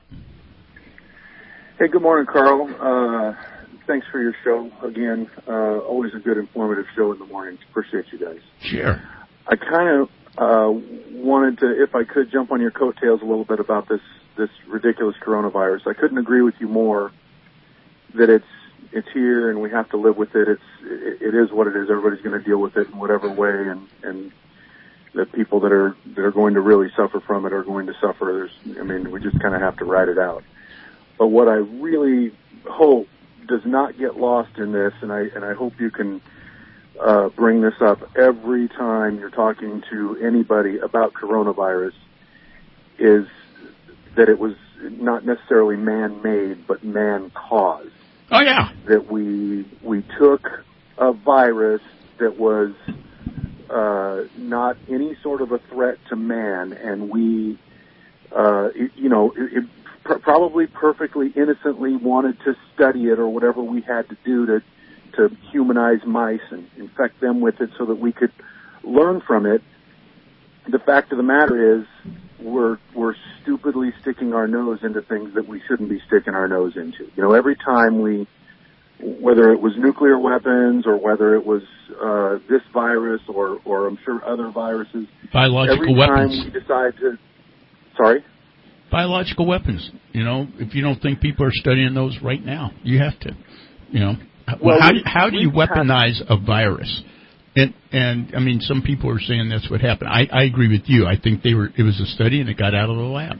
Hey, good morning, Carl. Uh, thanks for your show again. Uh, always a good, informative show in the mornings. Appreciate you guys. Sure. I kind of uh, wanted to, if I could, jump on your coattails a little bit about this, this ridiculous coronavirus. I couldn't agree with you more that it's it's here and we have to live with it. It's it, it is what it is. Everybody's going to deal with it in whatever way, and and the people that are that are going to really suffer from it are going to suffer. There's, I mean, we just kind of have to ride it out. But what I really hope does not get lost in this, and I and I hope you can uh, bring this up every time you're talking to anybody about coronavirus, is that it was not necessarily man-made, but man-caused. Oh, yeah. That we we took a virus that was uh, not any sort of a threat to man, and we, uh, it, you know, it, it pr- probably perfectly innocently wanted to study it or whatever we had to do to to humanize mice and infect them with it so that we could learn from it. The fact of the matter is, we're we're stupidly sticking our nose into things that we shouldn't be sticking our nose into. You know, every time we, whether it was nuclear weapons or whether it was uh, this virus or, or I'm sure other viruses, biological every weapons. time we decide to, sorry? Biological weapons. You know, if you don't think people are studying those right now, you have to. You know, well, well how we, do, how do you have, weaponize a virus? And, and I mean, some people are saying that's what happened. I, I agree with you. I think they were. It was a study, and it got out of the lab.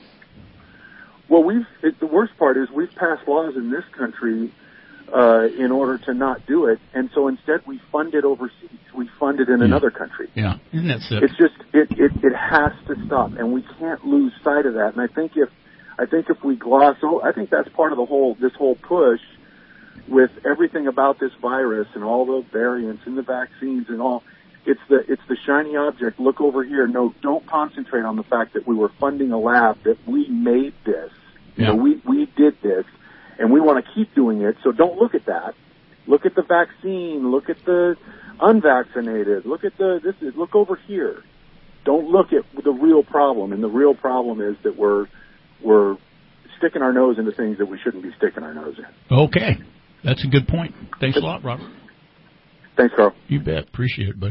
Well, we've. It, the worst part is we've passed laws in this country uh, in order to not do it, and so instead we fund it overseas. We fund it in yeah. another country. Yeah, isn't that sick? It's just it, it it has to stop, and we can't lose sight of that. And I think if I think if we gloss over, I think that's part of the whole this whole push. With everything about this virus and all the variants and the vaccines and all, it's the it's the shiny object. Look over here. No, don't concentrate on the fact that we were funding a lab, that we made this. You yeah. know, we we did this, and we want to keep doing it. So don't look at that. Look at the vaccine. Look at the unvaccinated. Look at the this is. Look over here. Don't look at the real problem. And the real problem is that we're we're sticking our nose into things that we shouldn't be sticking our nose in. Okay. That's a good point. Thanks a lot, Robert. Thanks, Carl. You bet. Appreciate it, buddy.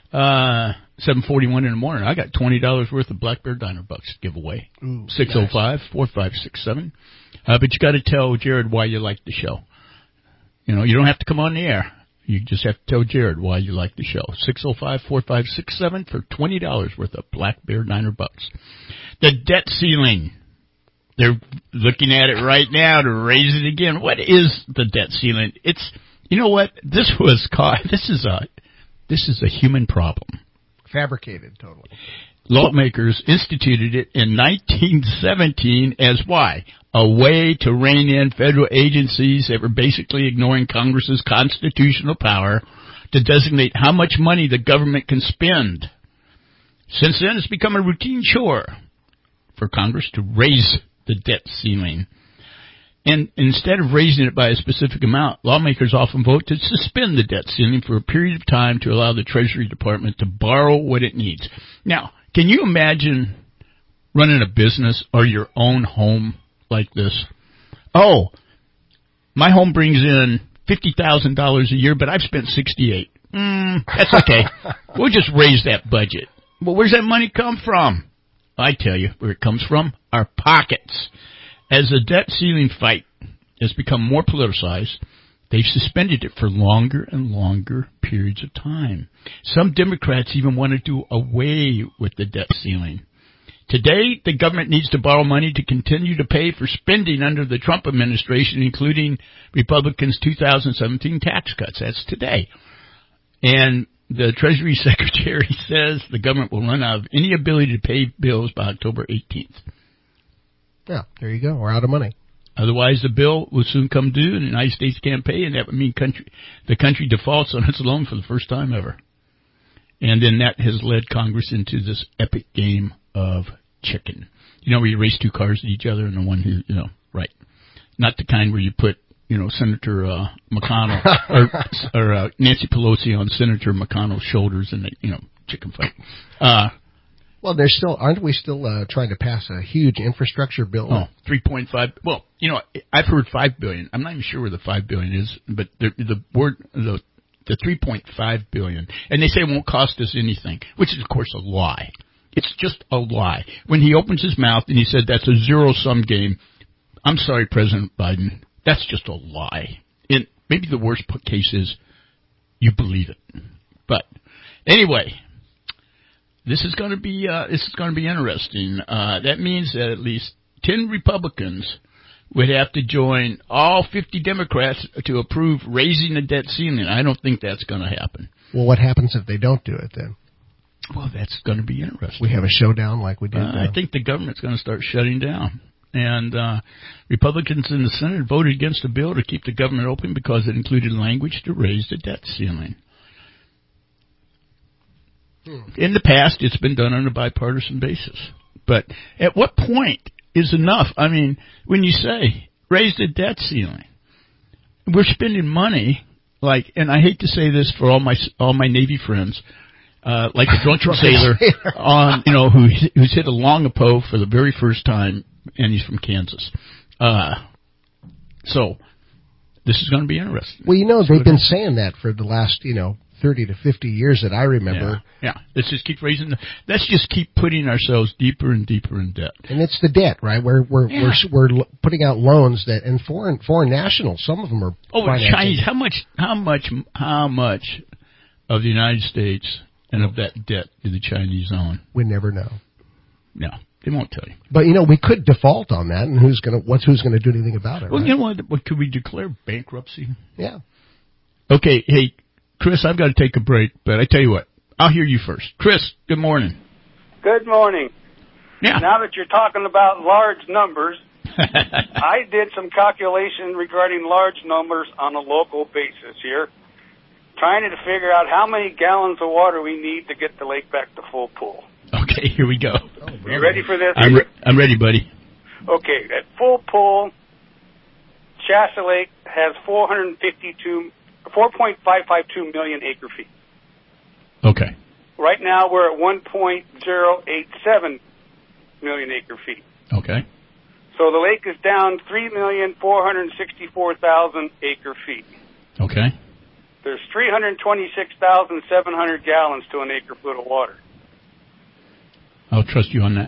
Uh, seven forty-one in the morning. I got twenty dollars worth of Black Bear Diner Bucks to give away. six oh five, four five six seven. Uh, but you got to tell Jared why you like the show. You know, you don't have to come on the air. You just have to tell Jared why you like the show. six oh five, four five six seven for twenty dollars worth of Black Bear Diner Bucks. The debt ceiling. They're looking at it right now to raise it again. What is the debt ceiling? It's, you know what? This was caught. This is a, this is a human problem. Fabricated, totally. Lawmakers instituted it in nineteen seventeen as why? A way to rein in federal agencies that were basically ignoring Congress's constitutional power to designate how much money the government can spend. Since then, it's become a routine chore for Congress to raise the debt ceiling. And instead of raising it by a specific amount, lawmakers often vote to suspend the debt ceiling for a period of time to allow the Treasury Department to borrow what it needs. Now, can you imagine running a business or your own home like this? Oh, my home brings in fifty thousand dollars a year, but I've spent sixty-eight. Mm, that's okay. We'll just raise that budget. Well, where's that money come from? I tell you where it comes from, our pockets. As the debt ceiling fight has become more politicized, they've suspended it for longer and longer periods of time. Some Democrats even want to do away with the debt ceiling. Today, the government needs to borrow money to continue to pay for spending under the Trump administration, including Republicans' two thousand seventeen tax cuts. That's today. And the Treasury Secretary says the government will run out of any ability to pay bills by October eighteenth. Yeah, there you go. We're out of money. Otherwise, the bill will soon come due, and the United States can't pay, and that would mean country, the country defaults on its loan for the first time ever. And then that has led Congress into this epic game of chicken. You know, where you race two cars at each other, and the one who, you know, right. Not the kind where you put, you know, Senator uh, McConnell or, or uh, Nancy Pelosi on Senator McConnell's shoulders in the, you know, chicken fight. Uh, well, there's still, aren't we still uh, trying to pass a huge infrastructure bill? Oh, three point five. Well, you know, I've heard five billion. I'm not even sure where the five billion is, but the the word the the three point five billion, and they say it won't cost us anything, which is of course a lie. It's just a lie. When he opens his mouth and he said that's a zero sum game, I'm sorry, President Biden. That's just a lie. And maybe the worst case is you believe it. But anyway, this is going to be uh, this is going to be interesting. Uh, that means that at least ten Republicans would have to join all fifty Democrats to approve raising the debt ceiling. I don't think that's going to happen. Well, what happens if they don't do it then? Well, that's going to be interesting. We have a showdown like we did. Uh, I think the government's going to start shutting down. And uh, Republicans in the Senate voted against a bill to keep the government open because it included language to raise the debt ceiling. Hmm. In the past, it's been done on a bipartisan basis. But at what point is enough? I mean, when you say raise the debt ceiling, we're spending money like, and I hate to say this for all my all my Navy friends, uh, like a drunken sailor on, you know, who who's hit a Longapo for the very first time, and he's from Kansas. Uh, so this is going to be interesting. Well, you know, they've been saying that for the last, you know, thirty to fifty years that I remember. Yeah, yeah. Let's just keep raising the, let's just keep putting ourselves deeper and deeper in debt. And it's the debt, right? We're we're yeah. we're we're putting out loans that, and foreign foreign nationals, some of them are Oh, Chinese, how much how much how much of the United States and of that debt do the Chinese own? We never know. No. They won't tell you. But, you know, we could default on that, and who's going to, what's, who's going to do anything about it, Well, right? you know what, what, could we declare bankruptcy? Yeah. Okay, hey, Chris, I've got to take a break, but I tell you what, I'll hear you first. Chris, good morning. Good morning. Yeah. Now that you're talking about large numbers, I did some calculation regarding large numbers on a local basis here, trying to figure out how many gallons of water we need to get the lake back to full pool. Okay, here we go. Oh, you ready for this? I'm, re- I'm ready, buddy. Okay, at full pool, Shasta Lake has four hundred fifty-two, four point five five two million acre feet. Okay. Right now, we're at one point zero eight seven million acre feet. Okay. So the lake is down three million four hundred sixty-four thousand acre feet. Okay. There's three hundred twenty-six thousand seven hundred gallons to an acre foot of water. I'll trust you on that.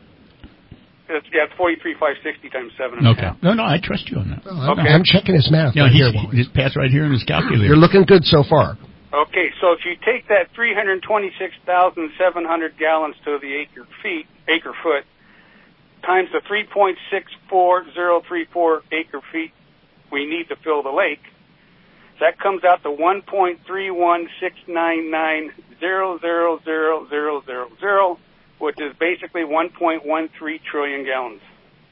It's, yeah, it's forty-three thousand five hundred sixty times seven and Okay. a half. No, no, I trust you on that. Oh, I'm, okay. I'm checking his math. Yeah, right he's, here, he's passed right here in his calculator. You're looking good so far. Okay, so if you take that three hundred twenty-six thousand seven hundred gallons to the acre feet, acre foot, times the three point six four zero three four acre feet we need to fill the lake, that comes out to one point three one six nine nine zero zero zero zero zero zero, which is basically one point one three trillion gallons.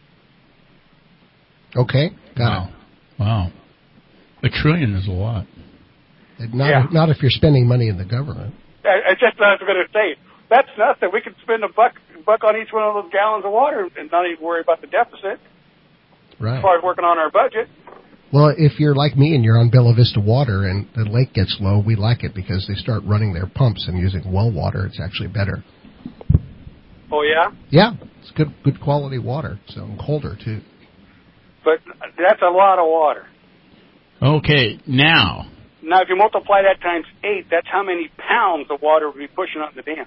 Okay, got wow. it. Wow. A trillion is a lot. Not, yeah. if, not if you're spending money in the government. I, I just I was going to say, that's nothing. We could spend a buck buck on each one of those gallons of water and not even worry about the deficit. Right. As far as working on our budget. Well, if you're like me and you're on Bella Vista water and the lake gets low, we like it because they start running their pumps and using well water. It's actually better. Oh, yeah? Yeah. It's good good quality water, so and colder, too. But that's a lot of water. Okay, now. Now, if you multiply that times eight, that's how many pounds of water we'll be pushing out in the dam.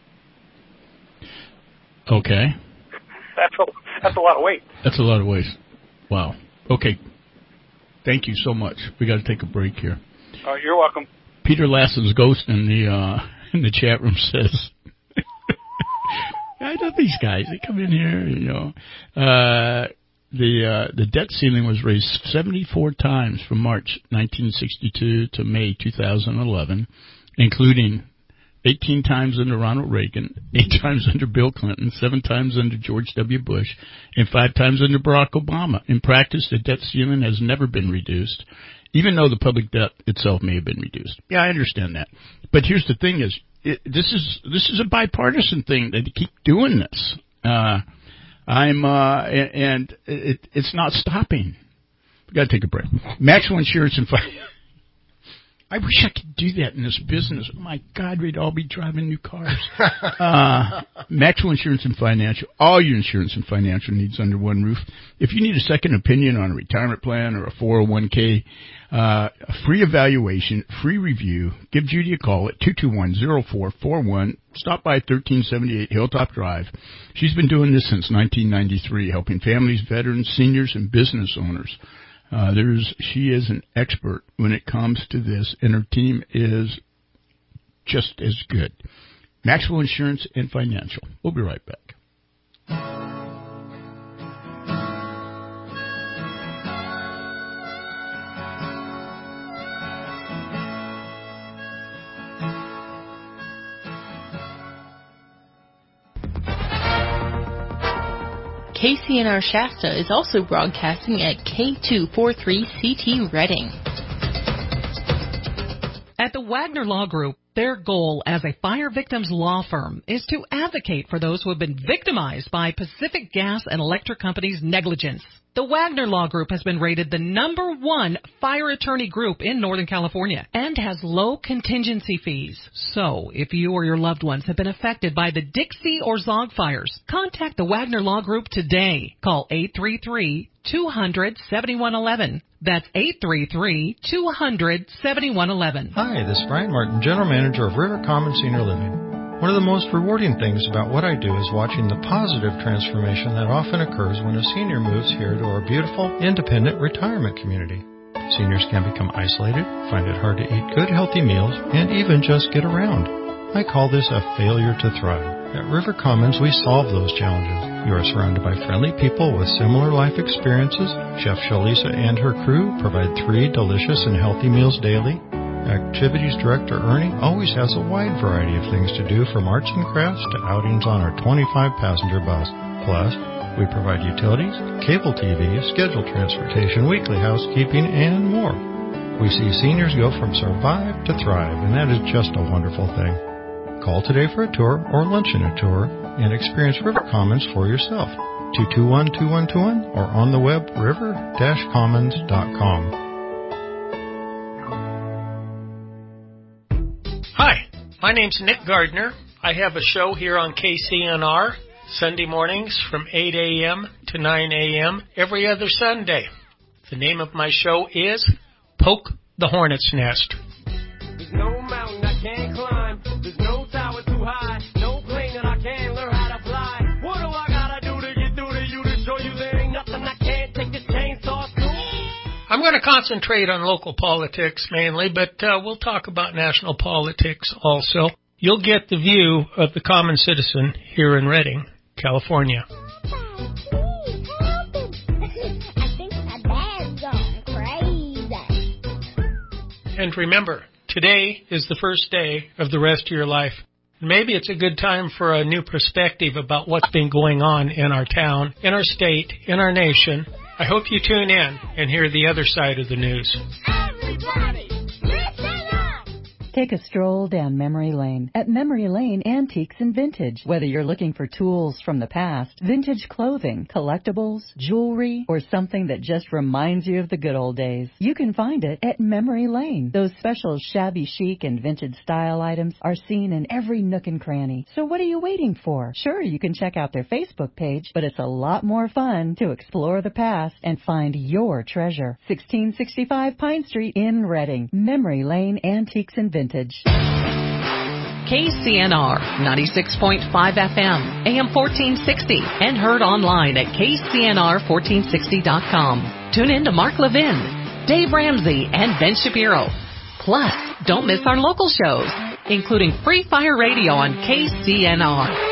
Okay. That's a, that's a lot of weight. That's a lot of waste. Wow. Okay. Thank you so much. We got to take a break here. Uh, you're welcome. Peter Lassen's ghost in the uh, in the chat room says, I know these guys. They come in here, you know. Uh, the uh, the debt ceiling was raised seventy-four times from March nineteen sixty-two to May two thousand eleven, including eighteen times under Ronald Reagan, eight times under Bill Clinton, seven times under George W. Bush, and five times under Barack Obama. In practice, the debt ceiling has never been reduced, even though the public debt itself may have been reduced. Yeah, I understand that. But here's the thing is, it, this is this is a bipartisan thing. They keep doing this. Uh, I'm uh, and, and it, it's not stopping. We got to take a break. Maxwell Insurance and Finance. I wish I could do that in this business. Oh my God, we'd all be driving new cars. uh, Maxwell Insurance and Financial. All your insurance and financial needs under one roof. If you need a second opinion on a retirement plan or a four oh one k, uh, a free evaluation, free review, give Judy a call at two two one, zero four four one. Stop by thirteen seventy-eight Hilltop Drive. She's been doing this since nineteen ninety-three, helping families, veterans, seniors, and business owners. Uh, there's, she is an expert when it comes to this, and her team is just as good. Maxwell Insurance and Financial. We'll be right back. K C N R Shasta is also broadcasting at K two forty-three C T Reading. At the Wagner Law Group, their goal as a fire victims law firm is to advocate for those who have been victimized by Pacific Gas and Electric Company's negligence. The Wagner Law Group has been rated the number one fire attorney group in Northern California and has low contingency fees. So, if you or your loved ones have been affected by the Dixie or Zog fires, contact the Wagner Law Group today. Call eight three three, two hundred, seventy-one eleven. That's eight three three, two hundred, seventy-one eleven. Hi, this is Brian Martin, General Manager of River Commons Senior Living. One of the most rewarding things about what I do is watching the positive transformation that often occurs when a senior moves here to our beautiful, independent retirement community. Seniors can become isolated, find it hard to eat good, healthy meals, and even just get around. I call this a failure to thrive. At River Commons, we solve those challenges. You are surrounded by friendly people with similar life experiences. Chef Shalisa and her crew provide three delicious and healthy meals daily. Activities Director Ernie always has a wide variety of things to do, from arts and crafts to outings on our twenty-five passenger bus. Plus, we provide utilities, cable T V, scheduled transportation, weekly housekeeping, and more. We see seniors go from survive to thrive, and that is just a wonderful thing. Call today for a tour or luncheon a tour and experience River Commons for yourself. two two one, two one two one or on the web river dash commons dot com. Hi, my name's Nick Gardner. I have a show here on K C N R Sunday mornings from eight a.m. to nine a.m. every other Sunday. The name of my show is Poke the Hornet's Nest. There's no mountain I can't climb. There's no tower too high. No plane that I can't learn how to fly. What do I gotta do to get through to you to show you there ain't nothing I can't take this chainsaw to? I'm going to concentrate on local politics mainly, but uh, we'll talk about national politics also. You'll get the view of the common citizen here in Redding, California. And remember, today is the first day of the rest of your life. Maybe it's a good time for a new perspective about what's been going on in our town, in our state, in our nation. I hope you tune in and hear the other side of the news. Everybody, listen up! Take a stroll down memory lane at Memory Lane Antiques and Vintage. Whether you're looking for tools from the past, vintage clothing, collectibles, jewelry, or something that just reminds you of the good old days, you can find it at Memory Lane. Those special shabby chic and vintage style items are seen in every nook and cranny. So what are you waiting for? Sure, you can check out their Facebook page, but it's a lot more fun to explore the past and find your treasure. sixteen sixty-five Pine Street in Redding. Memory Lane Antiques and Vintage. K C N R ninety-six point five F M, A M fourteen sixty, and heard online at K C N R fourteen sixty dot com. Tune in to Mark Levin, Dave Ramsey, and Ben Shapiro. Plus, don't miss our local shows, including Free Fire Radio on K C N R.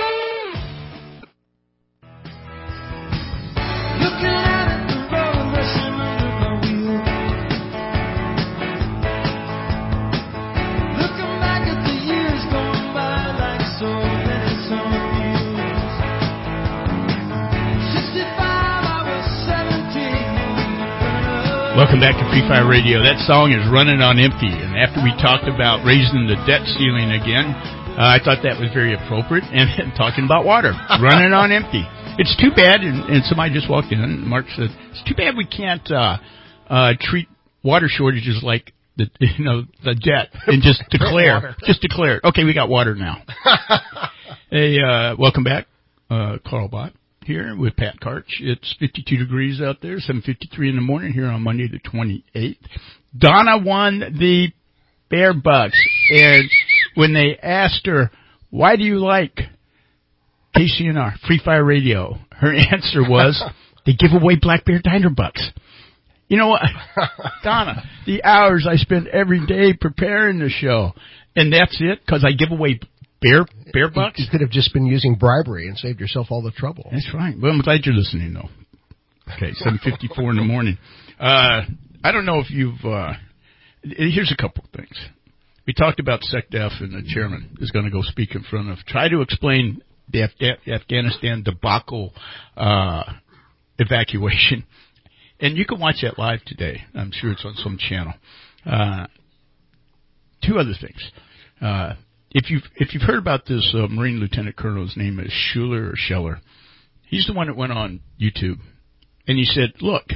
Welcome back to Free Fire Radio. That song is Running on Empty, and after we talked about raising the debt ceiling again, uh, I thought that was very appropriate, and, and talking about water, running on empty. It's too bad, and, and somebody just walked in, and Mark said, it's too bad we can't uh, uh, treat water shortages like the you know the debt and just declare, just declare, okay, we got water now. Hey, uh, welcome back, uh, Carl Bott here with Pat Karch. It's fifty-two degrees out there, seven fifty-three in the morning here on Monday the twenty-eighth. Donna won the Bear Bucks, and when they asked her, why do you like K C N R, Free Fire Radio, her answer was, they give away Black Bear Diner Bucks. You know what, Donna, the hours I spend every day preparing the show, and that's it, because I give away Bear bear bucks? You could have just been using bribery and saved yourself all the trouble. That's right. Well, I'm glad you're listening, though. Okay, seven fifty-four in the morning. Uh, I don't know if you've... Uh, here's a couple of things. We talked about SecDef, and the chairman is going to go speak in front of... Try to explain the Af- Afghanistan debacle uh, evacuation. And you can watch that live today. I'm sure it's on some channel. Uh, two other things. Uh, if you've, if you've heard about this uh, Marine Lieutenant Colonel, his name is Schuler or Scheller. He's the one that went on YouTube. And he said, look,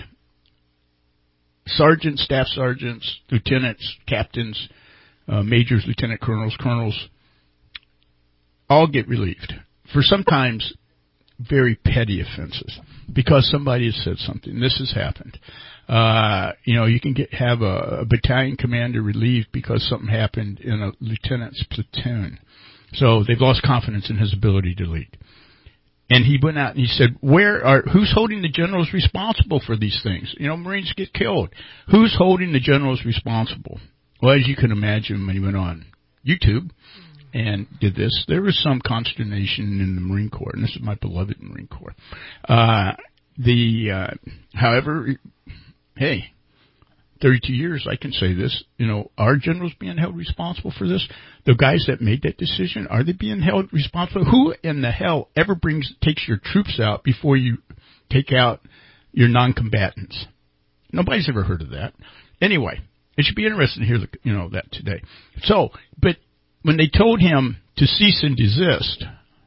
sergeants, staff sergeants, lieutenants, captains, uh, majors, lieutenant colonels, colonels, all get relieved for sometimes very petty offenses because somebody has said something. This has happened. Uh, you know, you can get have a, a battalion commander relieved because something happened in a lieutenant's platoon. So they've lost confidence in his ability to lead. And he went out and he said, "Where are who's holding the generals responsible for these things? You know, Marines get killed. Who's holding the generals responsible?" Well, as you can imagine, when he went on YouTube and did this, there was some consternation in the Marine Corps, and this is my beloved Marine Corps. Uh, the, uh, however, hey, thirty-two years, I can say this, you know, are generals being held responsible for this? The guys that made that decision, are they being held responsible? Who in the hell ever brings, takes your troops out before you take out your non-combatants? Nobody's ever heard of that. Anyway, it should be interesting to hear, the, you know, that today. So, but when they told him to cease and desist,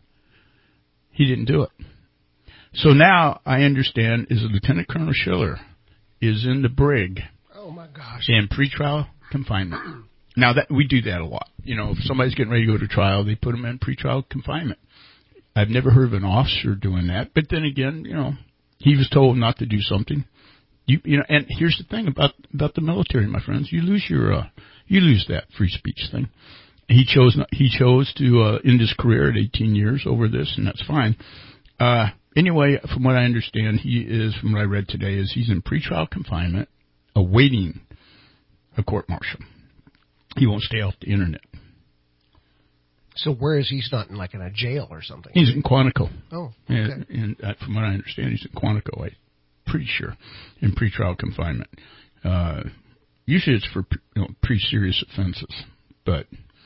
he didn't do it. So now I understand is Lieutenant Colonel Schiller is in the brig. Oh my gosh. In pretrial confinement. Now that we do that a lot. You know, if somebody's getting ready to go to trial, they put them in pretrial confinement. I've never heard of an officer doing that. But then again, you know, he was told not to do something. You, you know, and here's the thing about about the military, my friends. You lose your, uh, you lose that free speech thing. He chose not, he chose to uh, end his career at eighteen years over this, and that's fine. Uh, anyway, from what I understand, he is, from what I read today, is he's in pretrial confinement, awaiting a court-martial. He won't stay off the internet. So where is he? He's not in like in a jail or something? He's in Quantico. Oh, okay. And, and uh, from what I understand, he's in Quantico. I'm pretty sure in pretrial confinement. Uh, usually it's for you know, pretty serious offenses, but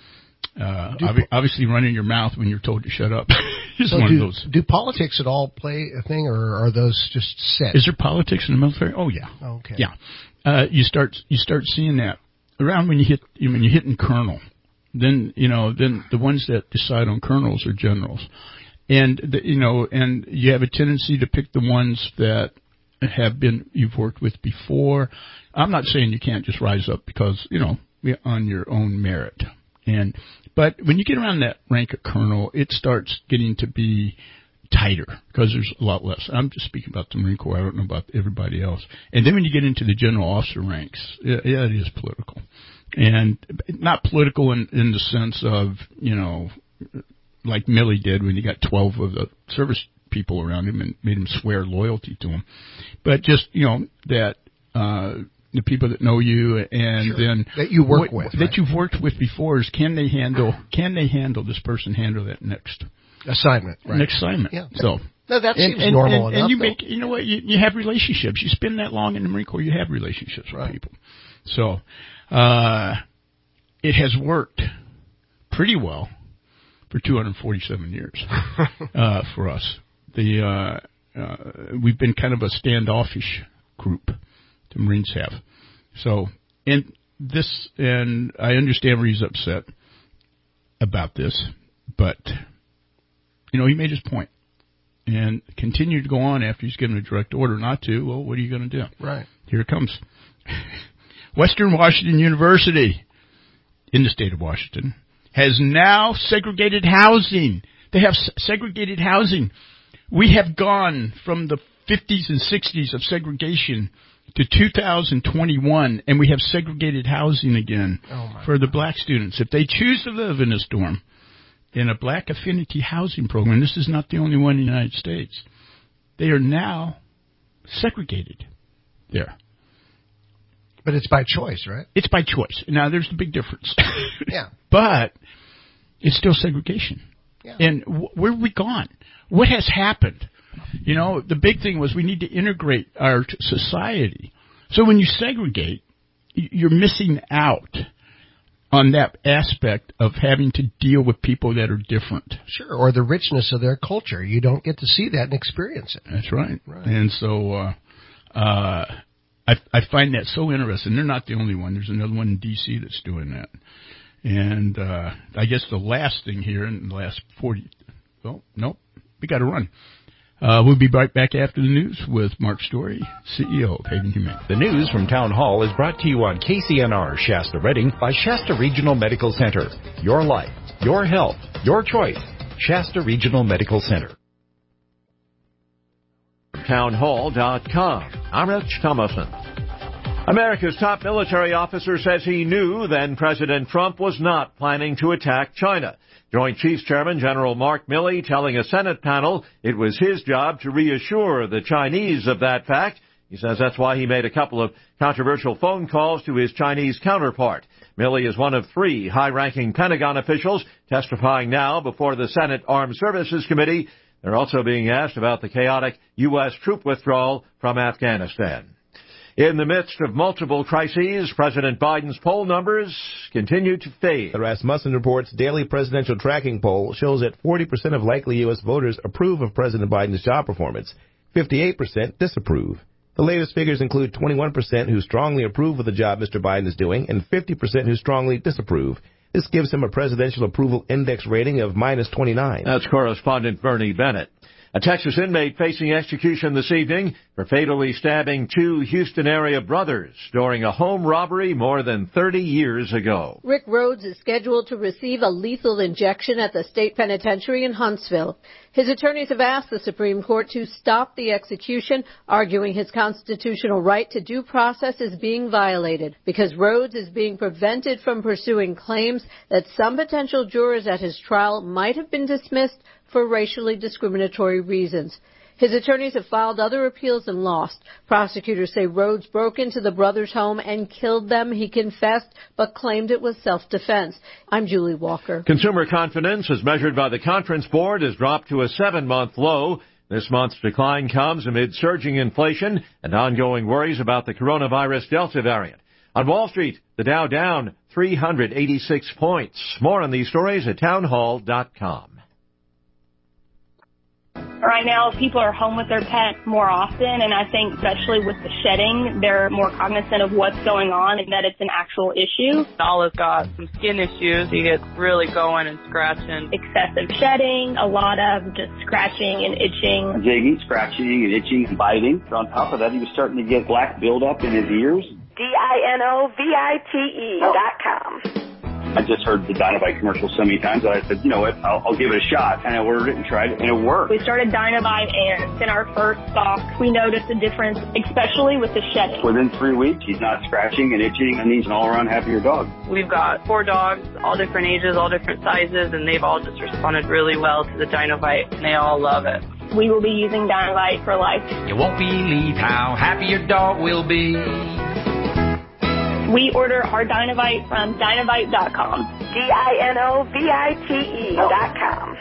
uh, do, ob- obviously running your mouth when you're told to shut up is so one do, of those. Do politics at all play a thing, or are those just set? Is there politics in the military? Oh yeah. Okay. Yeah. Uh, you start you start seeing that around when you hit when you're hitting colonel. Then you know then the ones that decide on colonels are generals, and the, you know and you have a tendency to pick the ones that have been you've worked with before. I'm not saying you can't just rise up because you know on your own merit, and but when you get around that rank of colonel, it starts getting to be tighter because there's a lot less. I'm just speaking about the Marine Corps. I don't know about everybody else. And then when you get into the general officer ranks, yeah, yeah it is political. And not political in, in the sense of, you know, like Milley did when he got twelve of the service people around him and made him swear loyalty to him. But just, you know, that uh, the people that know you and sure. then that you work what, with, that right? you've worked with before is can they handle, can they handle this person handle that next assignment, right? Next assignment. Yeah. So. No, that seems and, and, normal and, enough. And you though. make, you know what, you, you have relationships. You spend that long in the Marine Corps, you have relationships with right. people. So, uh, it has worked pretty well for two hundred forty-seven years, uh, for us. The, uh, uh, we've been kind of a standoffish group, the Marines have. So, and this, and I understand where he's upset about this, but, you know, he made his point. And continued to go on after he's given a direct order not to. Well, what are you going to do? Right. Here it comes. Western Washington University in the state of Washington has now segregated housing. They have s- segregated housing. We have gone from the fifties and sixties of segregation to two thousand twenty-one, and we have segregated housing again oh for the black students. If they choose to live in this dorm, in a black affinity housing program, this is not the only one in the United States, they are now segregated there. But it's by choice, right? It's by choice. Now, there's the big difference. Yeah. But it's still segregation. Yeah. And wh- where have we gone? What has happened? You know, the big thing was we need to integrate our t- society. So when you segregate, y- you're missing out on that aspect of having to deal with people that are different. Sure, or the richness of their culture. You don't get to see that and experience it. That's right. Right. And so uh, uh, I, I find that so interesting. They're not the only one. There's another one in D C that's doing that. And uh, I guess the last thing here in the last forty, well, nope, we got to run. Uh, we'll be right back after the news with Mark Story, C E O of Haven Humane. The news from Town Hall is brought to you on K C N R Shasta Redding by Shasta Regional Medical Center. Your life, your health, your choice. Shasta Regional Medical Center. town hall dot com. I'm Rich Thomason. America's top military officer says he knew then President Trump was not planning to attack China. Joint Chiefs Chairman General Mark Milley telling a Senate panel it was his job to reassure the Chinese of that fact. He says that's why he made a couple of controversial phone calls to his Chinese counterpart. Milley is one of three high-ranking Pentagon officials testifying now before the Senate Armed Services Committee. They're also being asked about the chaotic U S troop withdrawal from Afghanistan. In the midst of multiple crises, President Biden's poll numbers continue to fade. The Rasmussen Report's daily presidential tracking poll shows that forty percent of likely U S voters approve of President Biden's job performance. fifty-eight percent disapprove. The latest figures include twenty-one percent who strongly approve of the job Mister Biden is doing and fifty percent who strongly disapprove. This gives him a presidential approval index rating of minus twenty-nine. That's correspondent Bernie Bennett. A Texas inmate facing execution this evening for fatally stabbing two Houston area brothers during a home robbery more than thirty years ago. Rick Rhodes is scheduled to receive a lethal injection at the state penitentiary in Huntsville. His attorneys have asked the Supreme Court to stop the execution, arguing his constitutional right to due process is being violated because Rhodes is being prevented from pursuing claims that some potential jurors at his trial might have been dismissed for racially discriminatory reasons. His attorneys have filed other appeals and lost. Prosecutors say Rhodes broke into the brothers' home and killed them. He confessed, but claimed it was self-defense. I'm Julie Walker. Consumer confidence, as measured by the Conference Board, has dropped to a seven-month low. This month's decline comes amid surging inflation and ongoing worries about the coronavirus Delta variant. On Wall Street, the Dow down three hundred eighty-six points. More on these stories at town hall dot com. Right now, people are home with their pet more often, and I think especially with the shedding, they're more cognizant of what's going on and that it's an actual issue. Nala's got some skin issues. He gets really going and scratching. Excessive shedding, a lot of just scratching and itching. Jigging, scratching, and itching and biting. On top of that, he was starting to get black buildup in his ears. D I N O V I T E dot com. I just heard the Dynovite commercial so many times that I said, you know what, I'll, I'll give it a shot. And I ordered it and tried it, and it worked. We started Dynovite, and in our first stock, we noticed a difference, especially with the shedding. Within three weeks, he's not scratching and itching, and he's an all-around happier dog. We've got four dogs, all different ages, all different sizes, and they've all just responded really well to the Dynovite, and they all love it. We will be using Dynovite for life. You won't believe how happy your dog will be. We order our Dynovite from Dynovite dot com. D I N O V I T E dot com.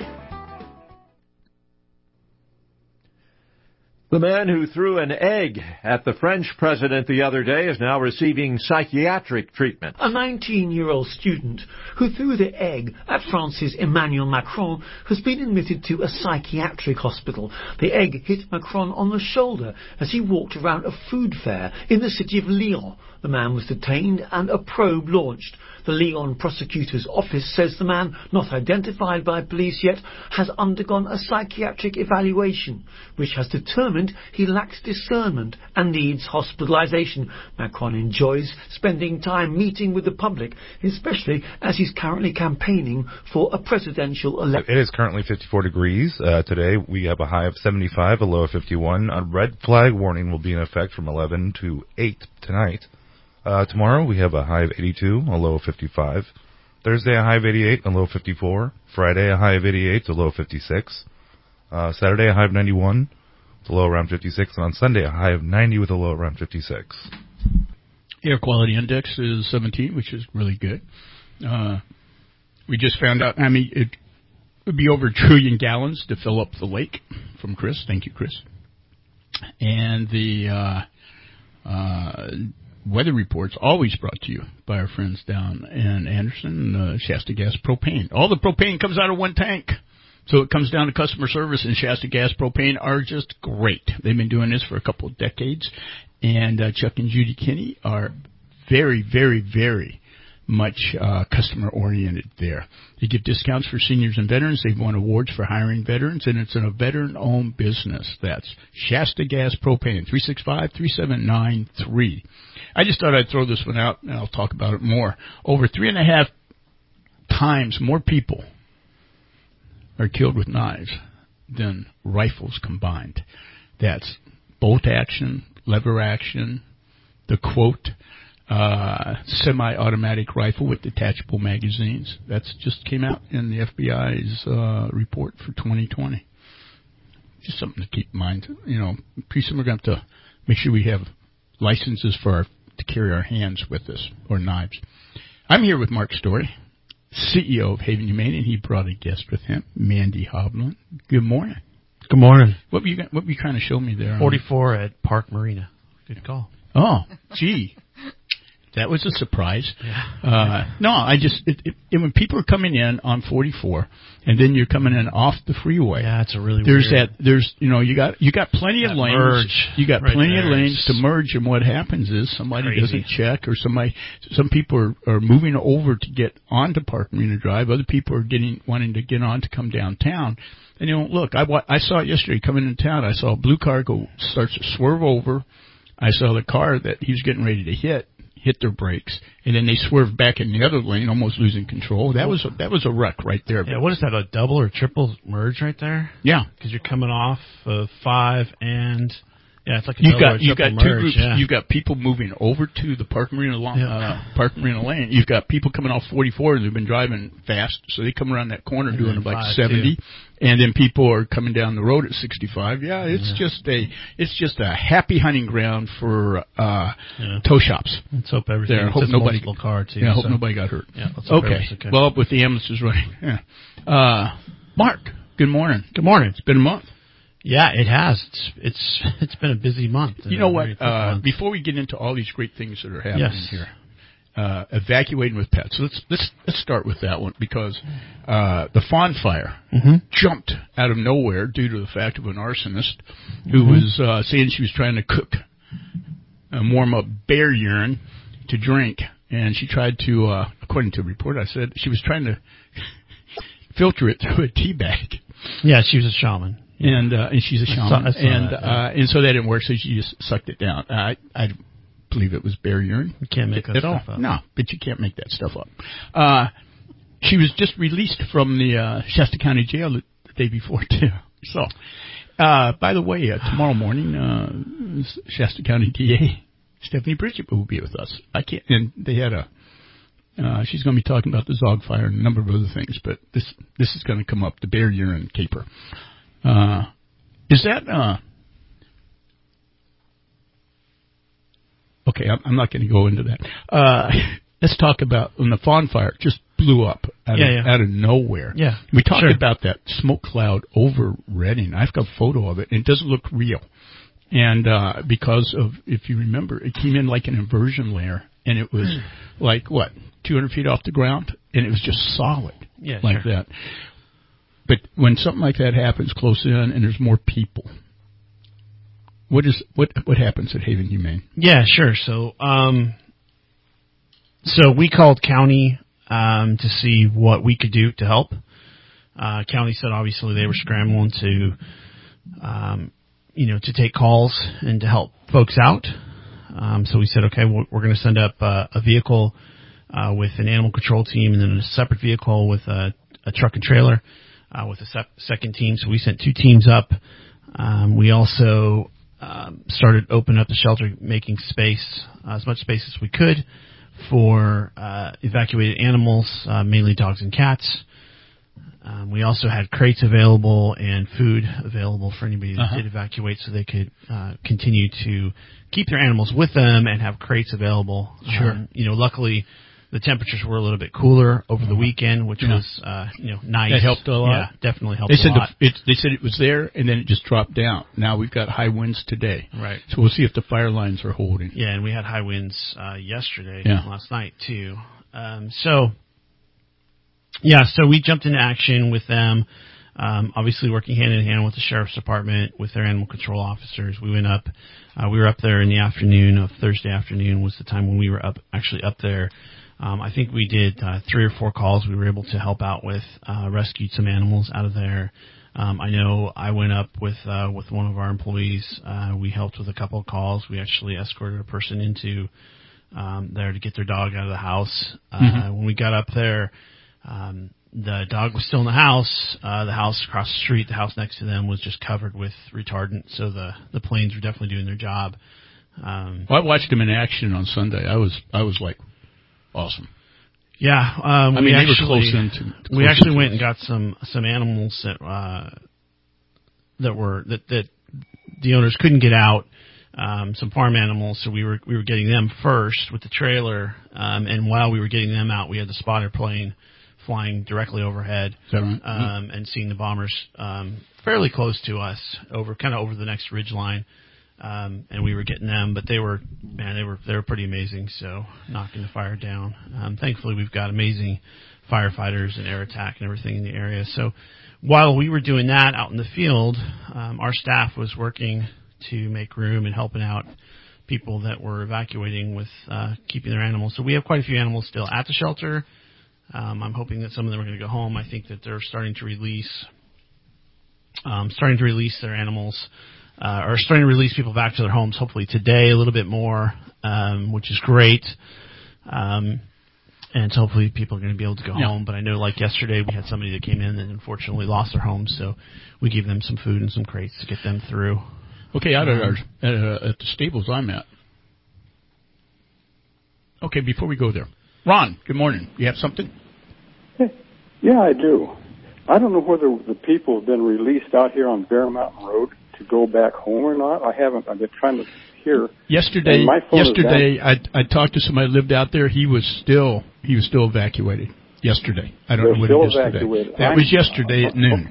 The man who threw an egg at the French president the other day is now receiving psychiatric treatment. A nineteen-year-old student who threw the egg at France's Emmanuel Macron has been admitted to a psychiatric hospital. The egg hit Macron on the shoulder as he walked around a food fair in the city of Lyon. The man was detained and a probe launched. The Lyon prosecutor's office says the man, not identified by police yet, has undergone a psychiatric evaluation, which has determined he lacks discernment and needs hospitalization. Macron enjoys spending time meeting with the public, especially as he's currently campaigning for a presidential election. It is currently fifty-four degrees. Uh, today we have a high of seventy-five, a low of fifty-one. A red flag warning will be in effect from eleven to eight tonight. Uh, tomorrow we have a high of eighty-two, a low of fifty-five. Thursday a high of eighty-eight, a low of fifty-four. Friday a high of eighty-eight, a low of fifty-six. Uh, Saturday a high of ninety-one, with a low around fifty-six. And on Sunday a high of ninety with a low around fifty-six. Air quality index is seventeen, which is really good. Uh, we just found out, I mean, it would be over a trillion gallons to fill up the lake from Chris. Thank you, Chris. And the, uh, uh, weather reports always brought to you by our friends down in Anderson, uh, Shasta Gas Propane. All the propane comes out of one tank. So it comes down to customer service, and Shasta Gas Propane are just great. They've been doing this for a couple of decades, and uh, Chuck and Judy Kinney are very, very, very much uh, customer-oriented there. They give discounts for seniors and veterans. They've won awards for hiring veterans, and it's in a veteran-owned business. That's Shasta Gas Propane, three six five, three seven nine three. I just thought I'd throw this one out, and I'll talk about it more. Over three and a half times more people are killed with knives than rifles combined. That's bolt action, lever action, the quote, uh, semi-automatic rifle with detachable magazines. That's just came out in the F B I's uh, report for twenty twenty. Just something to keep in mind. You know, pretty soon we're going to have to make sure we have licenses for our, to carry our hands with us, or knives. I'm here with Mark Story, C E O of Haven Humane, and he brought a guest with him, Mandy Hovland. Good morning. Good morning. What were you What were you trying to show me there? forty-four at Park Marina. Good call. Oh, gee, that was a surprise. Yeah. Uh, no, I just it, it, it, when people are coming in on forty-four, and then you're coming in off the freeway. Yeah, it's a really there's weird. that there's you know you got you got plenty that of lanes. Merge you got right plenty there. of lanes to merge, and what happens is somebody Crazy. doesn't check, or somebody some people are, are moving over to get onto Park Marina Drive. Other people are getting wanting to get on to come downtown. And you know, look, I I saw it yesterday coming into town. I saw a blue car go starts to swerve over. I saw the car that he was getting ready to hit hit their brakes, and then they swerved back in the other lane, almost losing control. That was a, that was a wreck right there. Yeah, what is that, a double or triple merge right there? Yeah. Because you're coming off of five and, yeah, it's like a You've double got, or you've triple got two merge. groups. Yeah. You've got people moving over to the Park Marina, lo- Yeah. uh, Park Marina Lane. You've got people coming off forty-four, and they've been driving fast, so they come around that corner And doing then like five, seventy. too. And then people are coming down the road at sixty-five. Yeah, it's Yeah. just a it's just a happy hunting ground for uh Yeah. tow shops. Let's hope everything. There, It's hope just nobody multiple car too. Yeah, hope so. nobody got hurt. Yeah, let's hope okay. everything's okay. Well, with the ambulances running. Yeah. Uh, Mark, good morning. Good morning. It's been a month. Yeah, it has. It's it's it's been a busy month. You know what? Very quick Uh, month. before we get into all these great things that are happening Yes. here, uh, evacuating with pets. Let's let's let's start with that one, because uh, the fawn fire Mhm. jumped out of nowhere due to the fact of an arsonist who Mhm. was uh, saying she was trying to cook and warm up bear urine to drink, and she tried to, uh, according to the report, I said she was trying to filter it through a tea bag. Yeah, she was a shaman. And uh, and she's a I shaman, saw- I saw and that, yeah. uh, and so that didn't work. So she just sucked it down. I I believe it was bear urine. You can't make that at stuff all. up. No, but you can't make that stuff up. Uh, she was just released from the uh, Shasta County Jail the, the day before too. So, uh, by the way, uh, tomorrow morning, uh, Shasta County D A Stephanie Bridget will be with us. I can't, and they had a. Uh, she's going to be talking about the Zog fire and a number of other things, but this this is going to come up, the bear urine caper. Uh, is that, uh, okay, I'm, I'm not going to go into that. Uh, let's talk about when the fawn fire just blew up out, Yeah, of, yeah. out of nowhere. Yeah, We talked sure. about that smoke cloud over Redding. I've got a photo of it, and it doesn't look real. And, uh, because of, if you remember, it came in like an inversion layer, and it was like, what, two hundred feet off the ground? And it was just solid. Yeah, like sure. that. But when something like that happens close in and there's more people, what is what what happens at Haven Humane? Yeah, sure. So, um, so we called county um, to see what we could do to help. Uh, county said obviously they were scrambling to, um, you know, to take calls and to help folks out. Um, so we said, okay, we're, we're going to send up uh, a vehicle uh, with an animal control team, and then a separate vehicle with a, a truck and trailer. Uh, with a sep- second team, so we sent two teams up. Um, we also um, started opening up the shelter, making space, uh, as much space as we could for uh, evacuated animals, uh, mainly dogs and cats. Um, we also had crates available and food available for anybody that Uh-huh. did evacuate, so they could uh, continue to keep their animals with them and have crates available. Sure. Um, you know, luckily the temperatures were a little bit cooler over the weekend, which yeah. was uh, you know nice. That helped a lot. Yeah, definitely helped they said a lot. The, it, they said it was there, and then it just dropped down. Now we've got high winds today. Right. So we'll see if the fire lines are holding. Yeah, and we had high winds uh, yesterday, yeah. last night too. Um, so, yeah, so we jumped into action with them. Um, obviously working hand in hand with the sheriff's department, with their animal control officers. We went up, uh, we were up there in the afternoon of Thursday afternoon was the time when we were up, actually up there. Um, I think we did, uh, three or four calls we were able to help out with, uh, rescued some animals out of there. Um, I know I went up with, uh, with one of our employees. Uh, we helped with a couple of calls. We actually escorted a person into, um, there to get their dog out of the house. Uh, mm-hmm. when we got up there, um, the dog was still in the house. Uh, the house across the street, the house next to them was just covered with retardant. So the, the planes were definitely doing their job. Um, well, I watched them in action on Sunday. I was, I was like, awesome. Yeah. Um, I we mean, actually, they were close in to, to we actually went us. and got some, some animals that, uh, that were, that, that the owners couldn't get out. Um, some farm animals. So we were, we were getting them first with the trailer. Um, and while we were getting them out, we had the spotter plane flying directly overhead, Is that right? um, and seeing the bombers um, fairly close to us, over kind of over the next ridge line, um, and we were getting them. But they were, man, they were they were pretty amazing. So knocking the fire down. Um, thankfully, we've got amazing firefighters and air attack and everything in the area. So while we were doing that out in the field, um, our staff was working to make room and helping out people that were evacuating with uh, keeping their animals. So we have quite a few animals still at the shelter. Um, I'm hoping that some of them are going to go home. I think that they're starting to release, um, starting to release their animals, uh, or starting to release people back to their homes. Hopefully today a little bit more, um, which is great. Um, and so hopefully people are going to be able to go yeah. home. But I know, like yesterday, we had somebody that came in and unfortunately lost their homes, so we gave them some food and some crates to get them through. Okay, out um, at our at, uh, at the stables I'm at. Okay, before we go there. Ron, good morning. You have something? Yeah, I do. I don't know whether the people have been released out here on Bear Mountain Road to go back home or not. I haven't. I've been trying to hear. Yesterday, yesterday, I I talked to somebody who lived out there. He was still he was still evacuated. Yesterday, I don't They're know what still it is evacuated. today. That I'm, was yesterday at noon.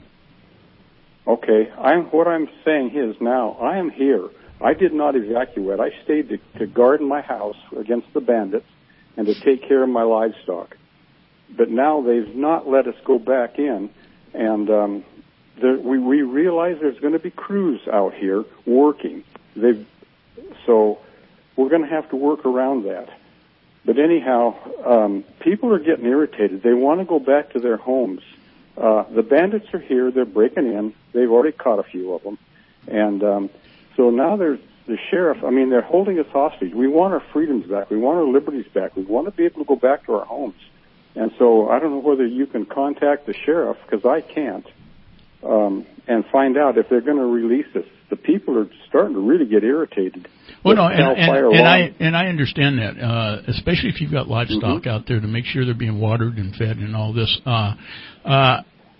Okay, I'm. What I'm saying is now I am here. I did not evacuate. I stayed to, to guard my house against the bandits and to take care of my livestock. But now they've not let us go back in, and um, there, we, we realize there's going to be crews out here working. They've, so we're going to have to work around that. But anyhow, um, people are getting irritated. They want to go back to their homes. Uh, the bandits are here. They're breaking in. They've already caught a few of them. And um, so now there's the sheriff. I mean, they're holding us hostage. We want our freedoms back. We want our liberties back. We want to be able to go back to our homes. And so I don't know whether you can contact the sheriff, because I can't, um, and find out if they're going to release us. The people are starting to really get irritated. Well, no, and, and, and I and I understand that, uh, especially if you've got livestock mm-hmm. out there, to make sure they're being watered and fed and all this. Uh, uh,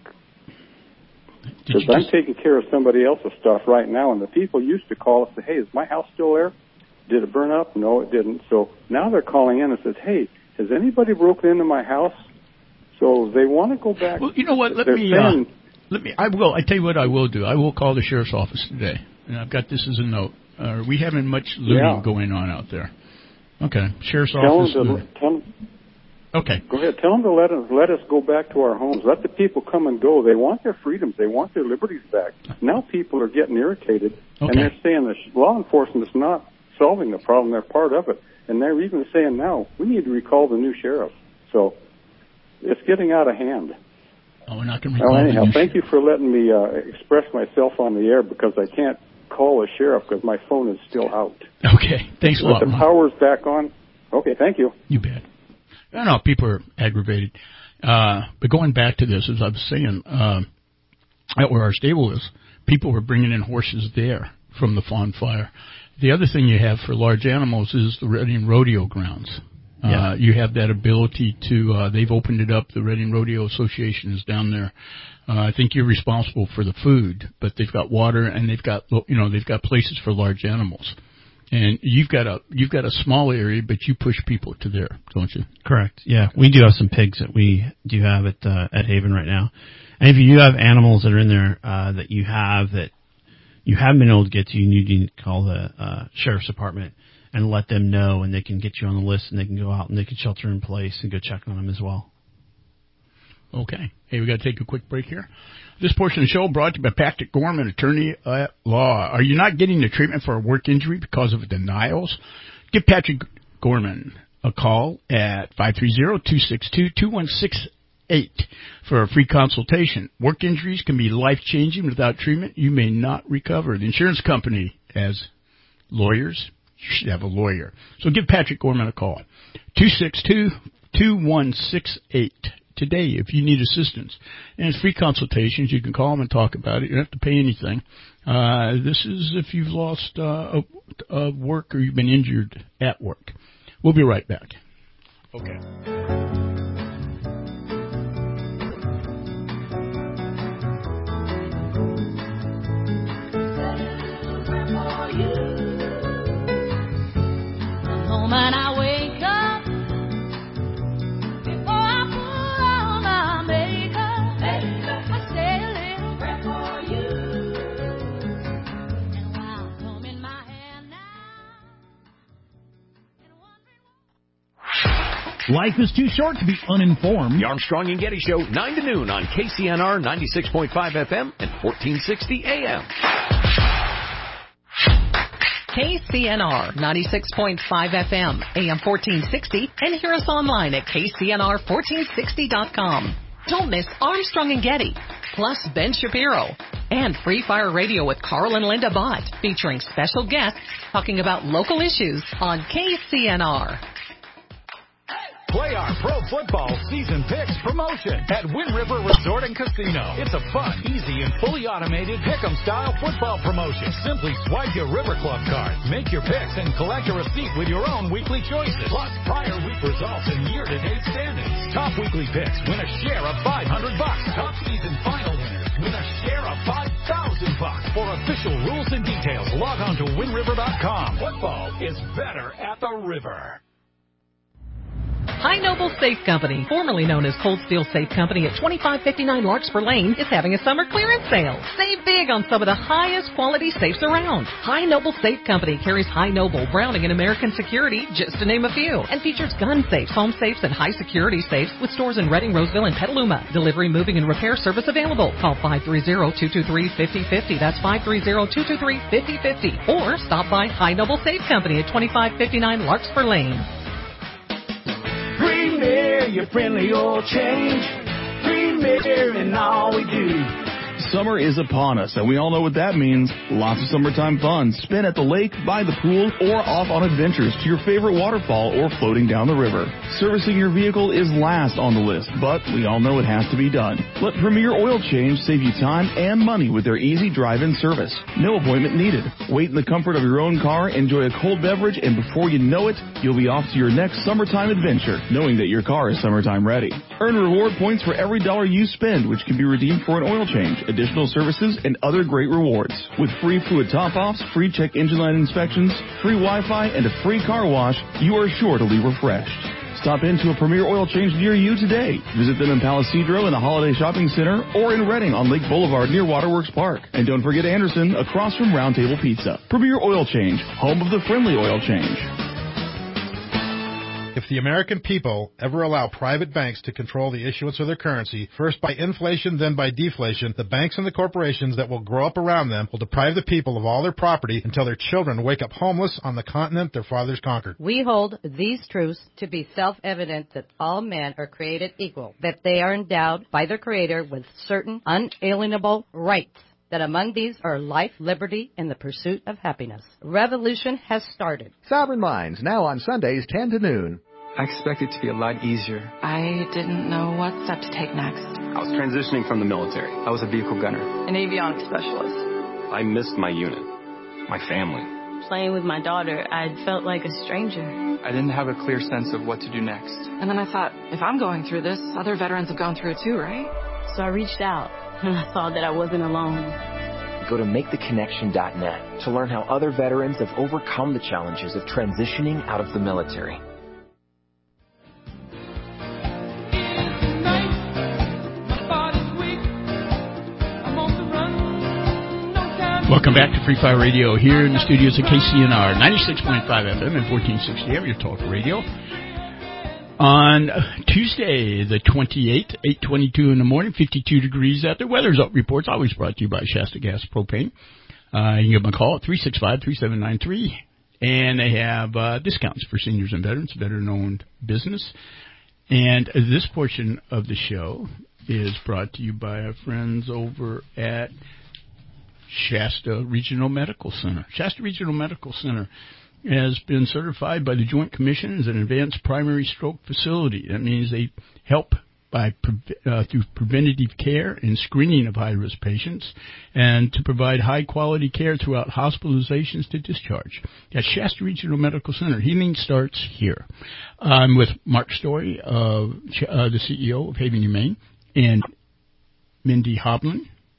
Because I'm taking care of somebody else's stuff right now, and the people used to call us and say, hey, is my house still there? Did it burn up? No, it didn't. So now they're calling in and says, hey, has anybody broken into my house? So they want to go back. Well, you know what? Let they're me. saying, Uh, let me. I will. I tell you what I will do. I will call the sheriff's office today, and I've got this as a note. Uh, we haven't much looting yeah. going on out there. Okay, sheriff's tell office. Them to, tell them, okay. Go ahead. Tell them to let us let us go back to our homes. Let the people come and go. They want their freedoms. They want their liberties back. Now people are getting irritated, okay. and they're saying the law enforcement is not solving the problem. They're part of it, and they're even saying now we need to recall the new sheriff. So it's getting out of hand. Oh, we're not going to recall. Well, anyhow, the thank you for letting me uh, express myself on the air, because I can't call a sheriff because my phone is still out. Okay, thanks a lot. But the power's back on. Okay, thank you. You bet. I know people are aggravated. Uh, but going back to this, as I was saying, uh, out where our stable is, people were bringing in horses there from the fawn fire. The other thing you have for large animals is the Redding Rodeo grounds. Yeah. Uh, you have that ability to, uh, they've opened it up. The Redding Rodeo Association is down there. Uh, I think you're responsible for the food, but they've got water and they've got, you know, they've got places for large animals. And you've got a you've got a small area, but you push people to there, don't you? Correct. Yeah, we do have some pigs that we do have at uh, at Haven right now. And if you have animals that are in there uh, that you have that you haven't been able to get to, you need to call the uh, sheriff's department and let them know, and they can get you on the list, and they can go out and they can shelter in place and go check on them as well. Okay. Hey, we got to take a quick break here. This portion of the show brought to you by Patrick Gorman, attorney at law. Are you not getting the treatment for a work injury because of denials? Give Patrick Gorman a call at five three zero, two six two, two one six eight for a free consultation. Work injuries can be life-changing. Without treatment, you may not recover. The insurance company has lawyers. You should have a lawyer. So give Patrick Gorman a call. two six two, two one six eight. Today, if you need assistance. And it's free consultations. You can call them and talk about it. You don't have to pay anything. Uh, this is if you've lost uh, a, a work or you've been injured at work. We'll be right back. Okay. The moment I wake up, before I put on my makeup, I say a little prayer for you. And while I'm combing my hair now, life is too short to be uninformed. The Armstrong and Getty Show, nine to noon on K C N R ninety-six point five F M and fourteen sixty A M. K C N R ninety-six point five F M, A M fourteen sixty, and hear us online at K C N R fourteen sixty dot com. Don't miss Armstrong and Getty, plus Ben Shapiro, and Free Fire Radio with Carl and Linda Bott, featuring special guests talking about local issues on K C N R. Play our pro football season picks promotion at Wind River Resort and Casino. It's a fun, easy, and fully automated pick'em style football promotion. Simply swipe your River Club card, make your picks, and collect a receipt with your own weekly choices. Plus prior week results and year-to-date standings. Top weekly picks win a share of five hundred bucks. Top season final winners win a share of five thousand bucks. For official rules and details, log on to wind river dot com. Football is better at the river. High Noble Safe Company, formerly known as Cold Steel Safe Company at twenty-five fifty-nine Larkspur Lane, is having a summer clearance sale. Save big on some of the highest quality safes around. High Noble Safe Company carries High Noble, Browning, and American Security, just to name a few, and features gun safes, home safes, and high security safes with stores in Reading, Roseville, and Petaluma. Delivery, moving, and repair service available. Call five three zero, two two three, five zero five zero. That's five three zero, two two three, five zero five zero. Or stop by High Noble Safe Company at twenty-five fifty-nine Larkspur Lane. Premier, your friendly oil change. Premier in all we do. Summer is upon us, and we all know what that means. Lots of summertime fun. Spin at the lake, by the pool, or off on adventures to your favorite waterfall or floating down the river. Servicing your vehicle is last on the list, but we all know it has to be done. Let Premier Oil Change save you time and money with their easy drive-in service. No appointment needed. Wait in the comfort of your own car, enjoy a cold beverage, and before you know it, you'll be off to your next summertime adventure, knowing that your car is summertime ready. Earn reward points for every dollar you spend, which can be redeemed for an oil change, additional services, and other great rewards. With free fluid top-offs, free check engine light inspections, free Wi-Fi, and a free car wash, you are sure to leave refreshed. Stop into a Premier Oil Change near you today. Visit them in Palisadro in the Holiday Shopping Center or in Reading on Lake Boulevard near Waterworks Park. And don't forget Anderson across from Round Table Pizza. Premier Oil Change, home of the friendly oil change. If the American people ever allow private banks to control the issuance of their currency, first by inflation, then by deflation, the banks and the corporations that will grow up around them will deprive the people of all their property until their children wake up homeless on the continent their fathers conquered. We hold these truths to be self-evident that all men are created equal, that they are endowed by their Creator with certain unalienable rights, that among these are life, liberty, and the pursuit of happiness. Revolution has started. Sovereign Minds, now on Sundays, ten to noon. I expected it to be a lot easier. I didn't know what step to take next. I was transitioning from the military. I was a vehicle gunner. An avionics specialist. I missed my unit, my family. Playing with my daughter, I felt like a stranger. I didn't have a clear sense of what to do next. And then I thought, if I'm going through this, other veterans have gone through it too, right? So I reached out, and I saw that I wasn't alone. go to make the connection dot net to learn how other veterans have overcome the challenges of transitioning out of the military. Welcome back to Free Fire Radio here in the studios of K C N R, ninety-six point five F M and fourteen sixty A M, your talk radio. On Tuesday, the twenty-eighth, eight twenty-two in the morning, fifty-two degrees out there. Weather's Up Reports, always brought to you by Shasta Gas Propane. Uh, you can give them a call at three six five, three seven nine three. And they have uh, discounts for seniors and veterans, veteran-owned business. And this portion of the show is brought to you by our friends over at Shasta Regional Medical Center. Shasta Regional Medical Center has been certified by the Joint Commission as an advanced primary stroke facility. That means they help by uh, through preventative care and screening of high-risk patients, and to provide high-quality care throughout hospitalizations to discharge. At Shasta Regional Medical Center, healing starts here. I'm with Mark Story, uh, uh, the C E O of Haven Humane, and Mindy Hoblin.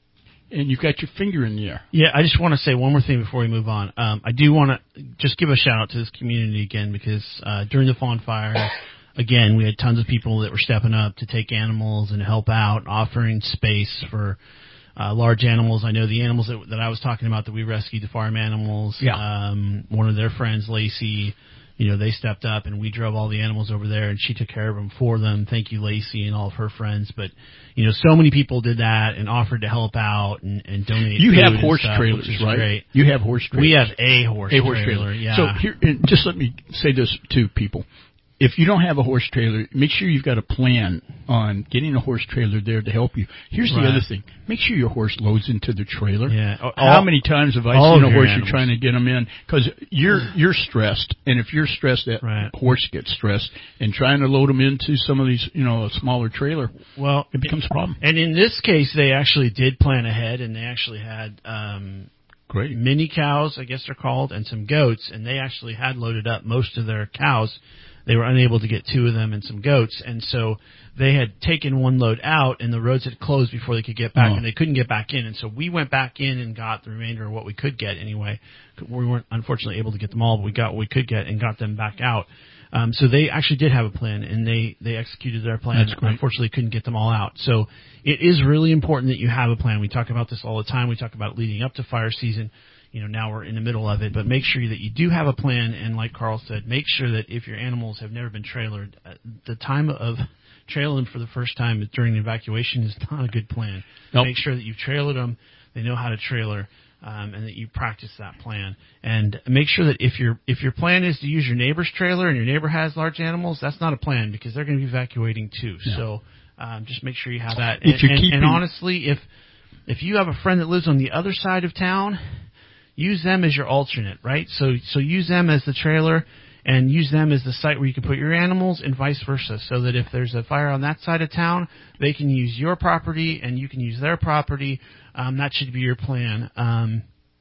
And you've got your finger in the air. Yeah, I just want to say one more thing before we move on. Um, I do want to just give a shout-out to this community again, because uh, during the Fawn Fire, again, we had tons of people that were stepping up to take animals and help out, offering space for uh, large animals. I know the animals that, that I was talking about that we rescued, the farm animals, yeah. um, one of their friends, Lacey, you know, they stepped up and we drove all the animals over there and she took care of them for them. Thank you, Lacey, and all of her friends. But, you know, so many people did that and offered to help out and, and donate. You food have and horse stuff, trailers, which is right? Great. You have horse trailers. We have a horse, a horse trailer, trailer. yeah. So here, and just let me say this to people. If you don't have a horse trailer, make sure you've got a plan on getting a horse trailer there to help you. Here's the Right. other thing. Make sure your horse loads into the trailer. Yeah. How All, many times have I all seen of a horse your you're trying to get them in? Because you're, you're stressed, and if you're stressed, that Right. horse gets stressed. And trying to load them into some of these, you know, a smaller trailer, well, it becomes a problem. And in this case, they actually did plan ahead, and they actually had um, Great. mini cows, I guess they're called, and some goats, and they actually had loaded up most of their cows. They were unable to get two of them and some goats, and so they had taken one load out, and the roads had closed before they could get back, Oh. and they couldn't get back in. And so we went back in and got the remainder of what we could get anyway. We weren't, unfortunately, able to get them all, but we got what we could get and got them back out. Um, so they actually did have a plan, and they, they executed their plan. That's great. Unfortunately, couldn't get them all out. So it is really important that you have a plan. We talk about this all the time. We talk about it leading up to fire season. You know, now we're in the middle of it, but make sure that you do have a plan. And like Carl said, make sure that if your animals have never been trailered, uh, the time of trailing them for the first time during the evacuation is not a good plan. Nope. Make sure that you've trailered them, they know how to trailer, um, and that you practice that plan. And make sure that if your if your plan is to use your neighbor's trailer and your neighbor has large animals, that's not a plan, because they're going to be evacuating too. Yeah. So um, just make sure you have that. If and, you're and, keeping- and honestly, if if you have a friend that lives on the other side of town, use them as your alternate, right? So so use them as the trailer and use them as the site where you can put your animals, and vice versa, so that if there's a fire on that side of town, they can use your property and you can use their property. Um, that should be your plan. Um,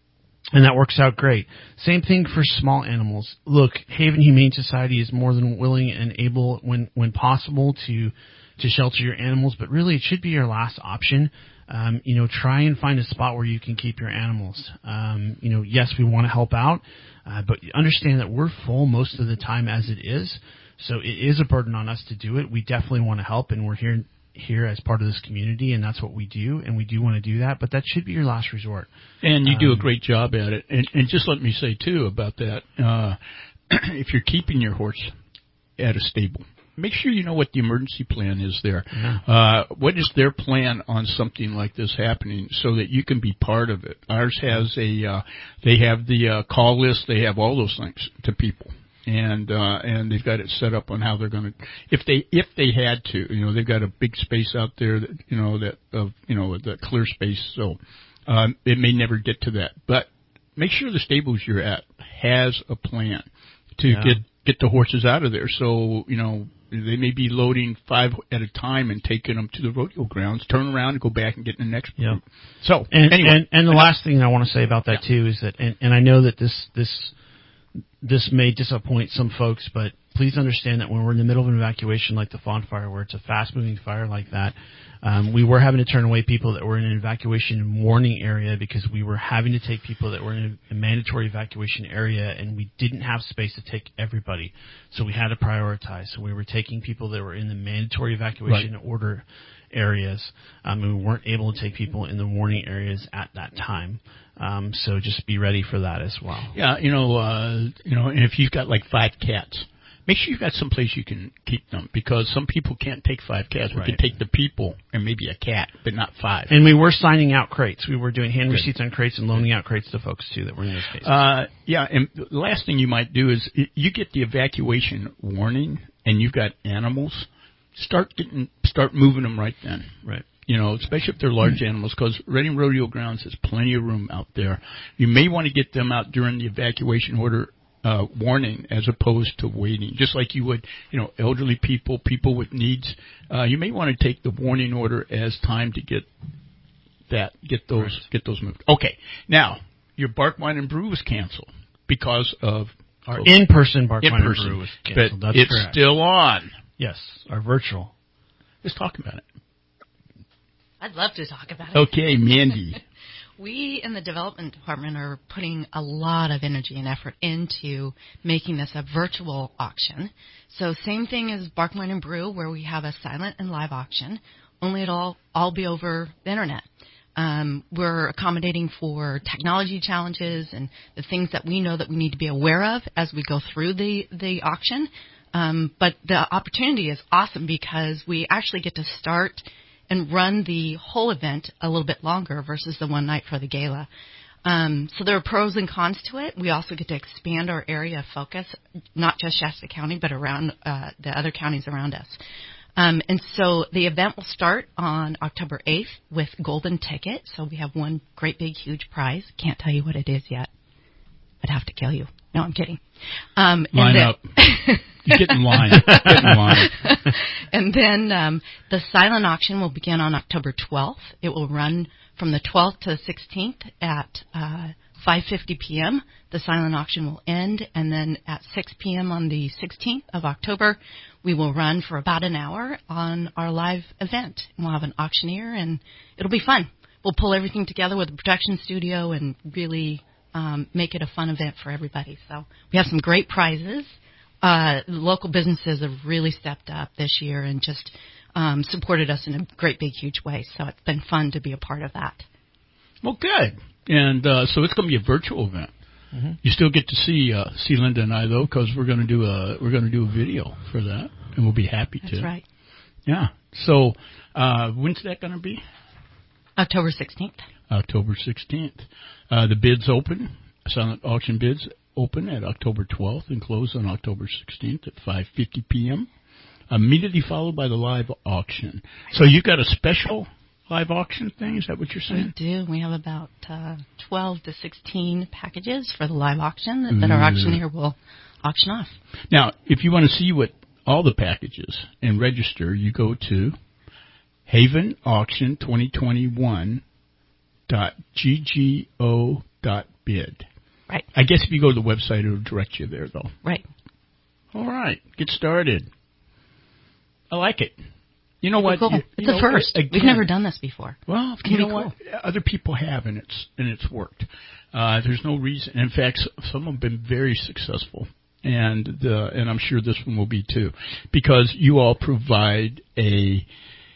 and that works out great. Same thing for small animals. Look, Haven Humane Society is more than willing and able, when, when possible, to to shelter your animals, but really it should be your last option. Um, you know, try and find a spot where you can keep your animals. Um, you know, yes, we want to help out, uh, but understand that we're full most of the time as it is. So it is a burden on us to do it. We definitely want to help, and we're here here as part of this community, and that's what we do, and we do want to do that, but that should be your last resort. And you um, do a great job at it. And, and just let me say, too, about that, uh, if you're keeping your horse at a stable, make sure you know what the emergency plan is there. Yeah. Uh, what is their plan on something like this happening, so that you can be part of it? Ours has a, uh, they have the uh, call list. They have all those things to people. And, uh, and they've got it set up on how they're going to, if they, if they had to, you know, they've got a big space out there that, you know, that, of, you know, the clear space. So, um, it may never get to that, but make sure the stables you're at has a plan to Yeah. get, get the horses out of there. So, you know, they may be loading five at a time and taking them to the rodeo grounds, turn around and go back and get in the next group. Yeah. So, and, anyway. And, and the last thing I want to say about that, too, is that, and, and I know that this, this, this may disappoint some folks, but please understand that when we're in the middle of an evacuation like the Fawn Fire, where it's a fast-moving fire like that, um, we were having to turn away people that were in an evacuation warning area because we were having to take people that were in a, a mandatory evacuation area, and we didn't have space to take everybody. So we had to prioritize. So we were taking people that were in the mandatory evacuation Right. order areas, um, and we weren't able to take people in the warning areas at that time. Um, so just be ready for that as well. Yeah, you know, uh, you know, and if you've got like five cats, make sure you've got some place you can keep them, because some people can't take five cats. We Right. can take the people and maybe a cat, but not five. And we were signing out crates. We were doing hand Good. receipts on crates and loaning out crates to folks, too, that were in those cases. Uh, yeah, and the last thing you might do is y- you get the evacuation warning and you've got animals, start getting, start moving them right then. Right. You know, especially if they're large animals, because Reading Rodeo Grounds has plenty of room out there. You may want to get them out during the evacuation order uh, warning as opposed to waiting, just like you would, you know, elderly people, people with needs. Uh, you may want to take the warning order as time to get that, get those, Right. get those moved. Okay, now your Bark Wine and Brew was canceled because of Our in-person Bark Wine and in-person, Brew was canceled. but That's it's correct. still on. Yes, our virtual. Let's talk about it. I'd love to talk about it. Okay, Mandy. We in the development department are putting a lot of energy and effort into making this a virtual auction. So same thing as Bark Wine and Brew, where we have a silent and live auction, only it'll all, all be over the internet. Um, we're accommodating for technology challenges and the things that we know that we need to be aware of as we go through the, the auction. Um, but the opportunity is awesome because we actually get to start and run the whole event a little bit longer versus the one night for the gala. Um, so there are pros and cons to it. We also get to expand our area of focus, not just Shasta County, but around uh, the other counties around us. Um, and so the event will start on October eighth with Golden Ticket. So we have one great big huge prize. Can't tell you what it is yet. I'd have to kill you. No, I'm kidding. Um, Line and then, up. You get in line. Get in line. And then um, the silent auction will begin on October twelfth. It will run from the twelfth to the sixteenth at uh, five fifty p.m. The silent auction will end, and then at six p.m. on the sixteenth of October, we will run for about an hour on our live event. And we'll have an auctioneer, and it'll be fun. We'll pull everything together with the production studio and really um, make it a fun event for everybody. So we have some great prizes. Uh, local businesses have really stepped up this year and just um, supported us in a great, big, huge way. So it's been fun to be a part of that. Well, good. And uh, so it's going to be a virtual event. Mm-hmm. You still get to see uh, see Linda and I though, because we're going to do a we're going to do a video for that, and we'll be happy to. That's right. Yeah. So uh, when's that going to be? October sixteenth. October sixteenth. Uh, the bids open. Silent auction bids open at October twelfth and close on October sixteenth at five fifty p.m. Immediately followed by the live auction. So you got a special live auction thing? Is that what you're saying? We do. We have about uh, twelve to sixteen packages for the live auction that, that our Ooh. auctioneer will auction off. Now, if you want to see what all the packages and register, you go to haven auction twenty twenty-one dot g g o dot bid. Right. I guess if you go to the website, it'll direct you there, though. Right. All right. Get started. I like it. You know what? Cool. You, It's you a know, first. again, We've never done this before. Well, It's gonna you be know cool. what? Other people have, and it's and it's worked. Uh, there's no reason. In fact, some have been very successful, and the and I'm sure this one will be too, because you all provide a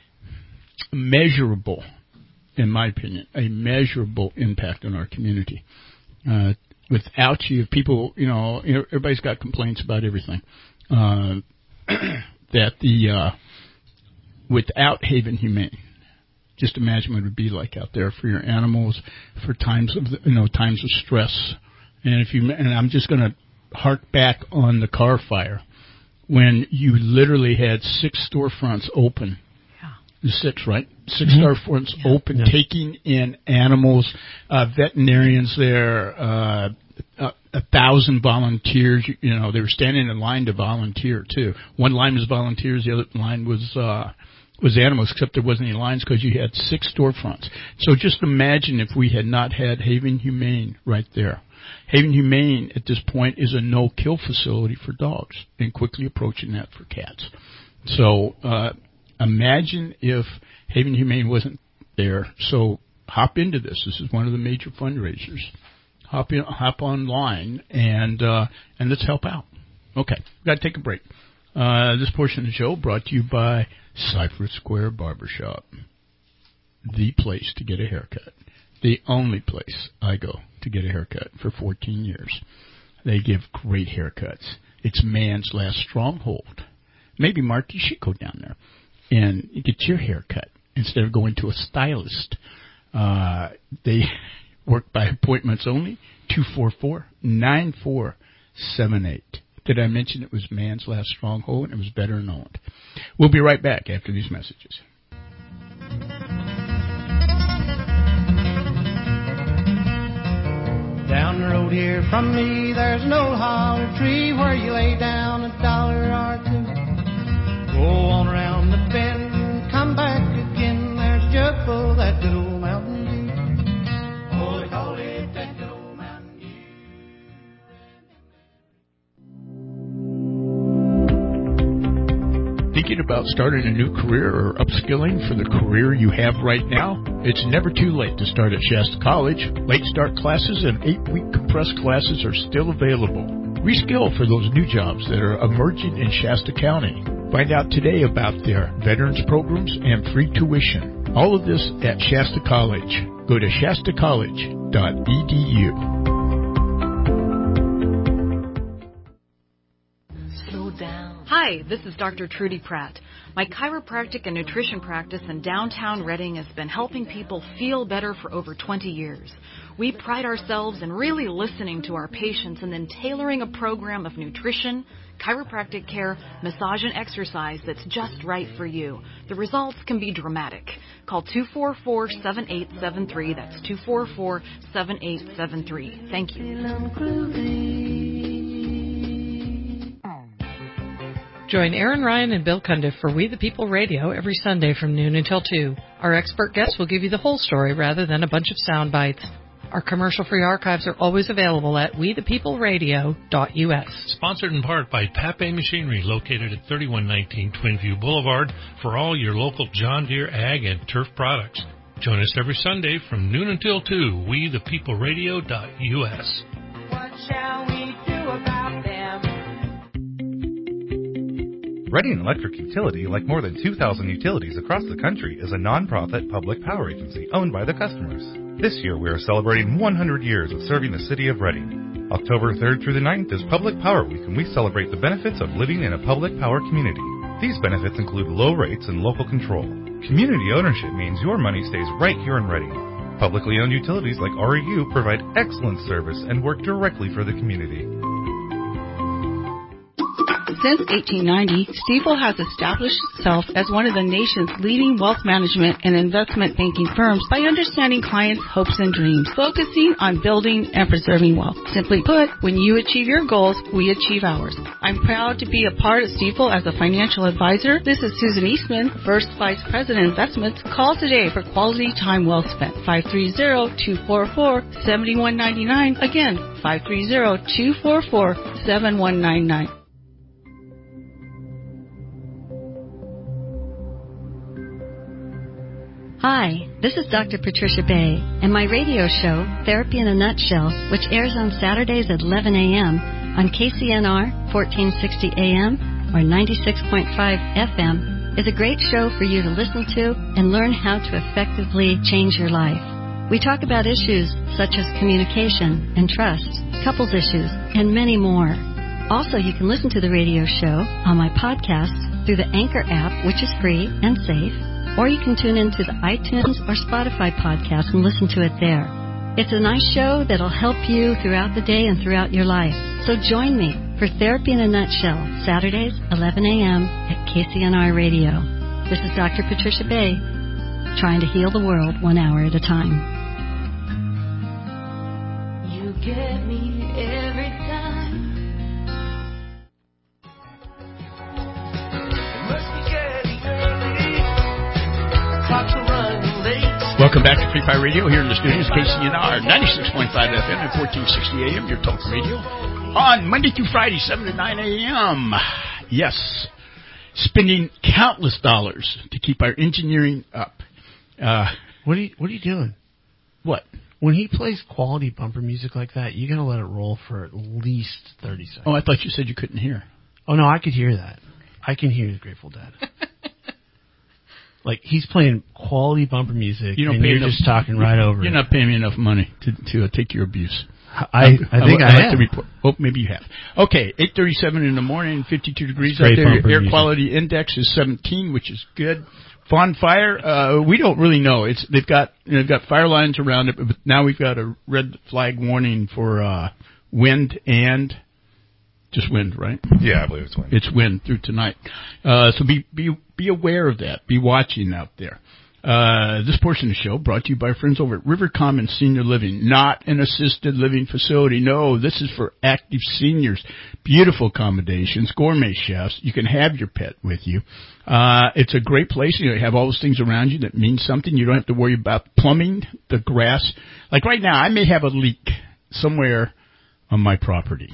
measurable, in my opinion, a measurable impact on our community. Uh, without you, if people, you know, everybody's got complaints about everything. Uh, that the uh, without Haven Humane, just imagine what it would be like out there for your animals, for times of you know times of stress. And if you and I'm just going to hark back on the car fire when you literally had six storefronts open. Yeah. Six, right? Six Mm-hmm. storefronts Yeah. open, Yeah. taking in animals, uh, veterinarians there. Uh, A, a thousand volunteers, you, you know, they were standing in line to volunteer too. One line was volunteers, the other line was uh, was animals, except there wasn't any lines because you had six storefronts. So just imagine if we had not had Haven Humane right there. Haven Humane at this point is a no-kill facility for dogs and quickly approaching that for cats. So uh, imagine if Haven Humane wasn't there. So hop into this. This is one of the major fundraisers. Hop in, hop online, and uh, and let's help out. Okay, we've got to take a break. Uh, this portion of the show brought to you by Cypress Square Barbershop, the place to get a haircut. The only place I go to get a haircut for fourteen years. They give great haircuts. It's man's last stronghold. Maybe, Mark, you should go down there and get your haircut instead of going to a stylist. Uh, they work by appointments only. two four four, nine four seven eight. Did I mention it was man's last stronghold and it was better known? We'll be right back after these messages. Down the road here from me, there's an old holler tree where you lay down a dollar or two. Go on around the bend and come back again. There's a jug full of that good old Mountain Dew. Oh, they call it that good old Mountain Dew. Thinking about starting a new career or upskilling for the career you have right now? It's never too late to start at Shasta College. Late start classes and eight-week compressed classes are still available. Reskill for those new jobs that are emerging in Shasta County. Find out today about their veterans programs and free tuition. All of this at Shasta College. Go to shasta college dot e d u. Hi, this is Doctor Trudy Pratt. My chiropractic and nutrition practice in downtown Reading has been helping people feel better for over twenty years. We pride ourselves in really listening to our patients and then tailoring a program of nutrition, chiropractic care, massage, and exercise that's just right for you. The results can be dramatic. Call two four four, seven eight seven three. That's two four four, seven eight seven three. Thank you. Join Aaron Ryan and Bill Cundiff for We the People Radio every Sunday from noon until two. Our expert guests will give you the whole story rather than a bunch of sound bites. Our commercial-free archives are always available at we the people radio dot u s. Sponsored in part by Pape Machinery, located at thirty-one nineteen Twinview Boulevard, for all your local John Deere ag and turf products. Join us every Sunday from noon until two, we the people radio dot u s. What shall we do about them? Reading Electric Utility, like more than two thousand utilities across the country, is a non-profit public power agency owned by the customers. This year, we are celebrating one hundred years of serving the city of Reading. October third through the ninth is Public Power Week, and we celebrate the benefits of living in a public power community. These benefits include low rates and local control. Community ownership means your money stays right here in Reading. Publicly owned utilities like R E U provide excellent service and work directly for the community. Since eighteen ninety, Stifel has established itself as one of the nation's leading wealth management and investment banking firms by understanding clients' hopes and dreams, focusing on building and preserving wealth. Simply put, when you achieve your goals, we achieve ours. I'm proud to be a part of Stifel as a financial advisor. This is Susan Eastman, First Vice President Investments. Call today for quality time well spent. five three zero, two four four, seven one nine nine. Again, five three zero, two four four, seven one nine nine. Hi, this is Doctor Patricia Bay, and my radio show, Therapy in a Nutshell, which airs on Saturdays at eleven a.m. on K C N R fourteen sixty A M or ninety-six point five F M, is a great show for you to listen to and learn how to effectively change your life. We talk about issues such as communication and trust, couples issues, and many more. Also, you can listen to the radio show on my podcast through the Anchor app, which is free and safe, or you can tune into the iTunes or Spotify podcast and listen to it there. It's a nice show that'll help you throughout the day and throughout your life. So join me for Therapy in a Nutshell, Saturdays, eleven a.m. at K C N R Radio. This is Doctor Patricia Bay, trying to heal the world one hour at a time. You get me every time. It must be getting early. Clocks are running late. Welcome back to Free Fire Radio here in the studios, K C N R, ninety-six point five F M and fourteen sixty A M, your talk radio, on Monday through Friday, seven to nine A M. Yes, spending countless dollars to keep our engineering up. Uh, what are you, what are you doing? What? When he plays quality bumper music like that, you got to let it roll for at least thirty seconds. Oh, I thought you said you couldn't hear. Oh, no, I could hear that. I can hear the Grateful Dead. Like, he's playing quality bumper music, you don't and you're enough, just talking right over You're it. not paying me enough money to to uh, take your abuse. I, I, I think I, I, I have. To report. Oh, maybe you have. Okay, eight thirty-seven in the morning, fifty-two degrees out there. Air music. Quality index is seventeen, which is good. Fawn fire, uh, we don't really know. It's they've got you know, they've got fire lines around it, but now we've got a red flag warning for uh, wind and just wind, right? Yeah, I believe it's wind. It's wind through tonight. Uh, so be be be aware of that. Be watching out there. Uh, this portion of the show brought to you by our friends over at River Common Senior Living, not an assisted living facility. No, this is for active seniors. Beautiful accommodations, gourmet chefs. You can have your pet with you. Uh, it's a great place. You know, you have all those things around you that mean something. You don't have to worry about plumbing, the grass. Like right now, I may have a leak somewhere on my property.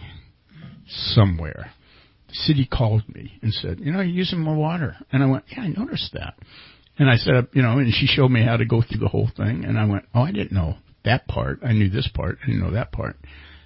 Somewhere. The city called me and said, you know, you're using more water. And I went, yeah, I noticed that. And I said, you know, and she showed me how to go through the whole thing. And I went, oh, I didn't know that part. I knew this part. I didn't know that part.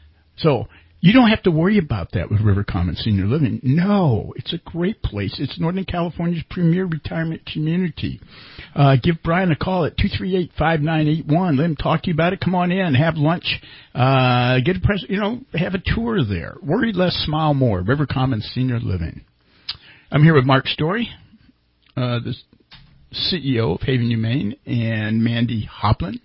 So you don't have to worry about that with River Common Senior Living. No, it's a great place. It's Northern California's premier retirement community. Uh, give Brian a call at two three eight, five nine eight one. Let him talk to you about it. Come on in, have lunch, uh, get a pres- you know, have a tour there. Worry less, smile more. River Common Senior Living. I'm here with Mark Story, uh, the C E O of Haven Humane, and Mandy Hoplin,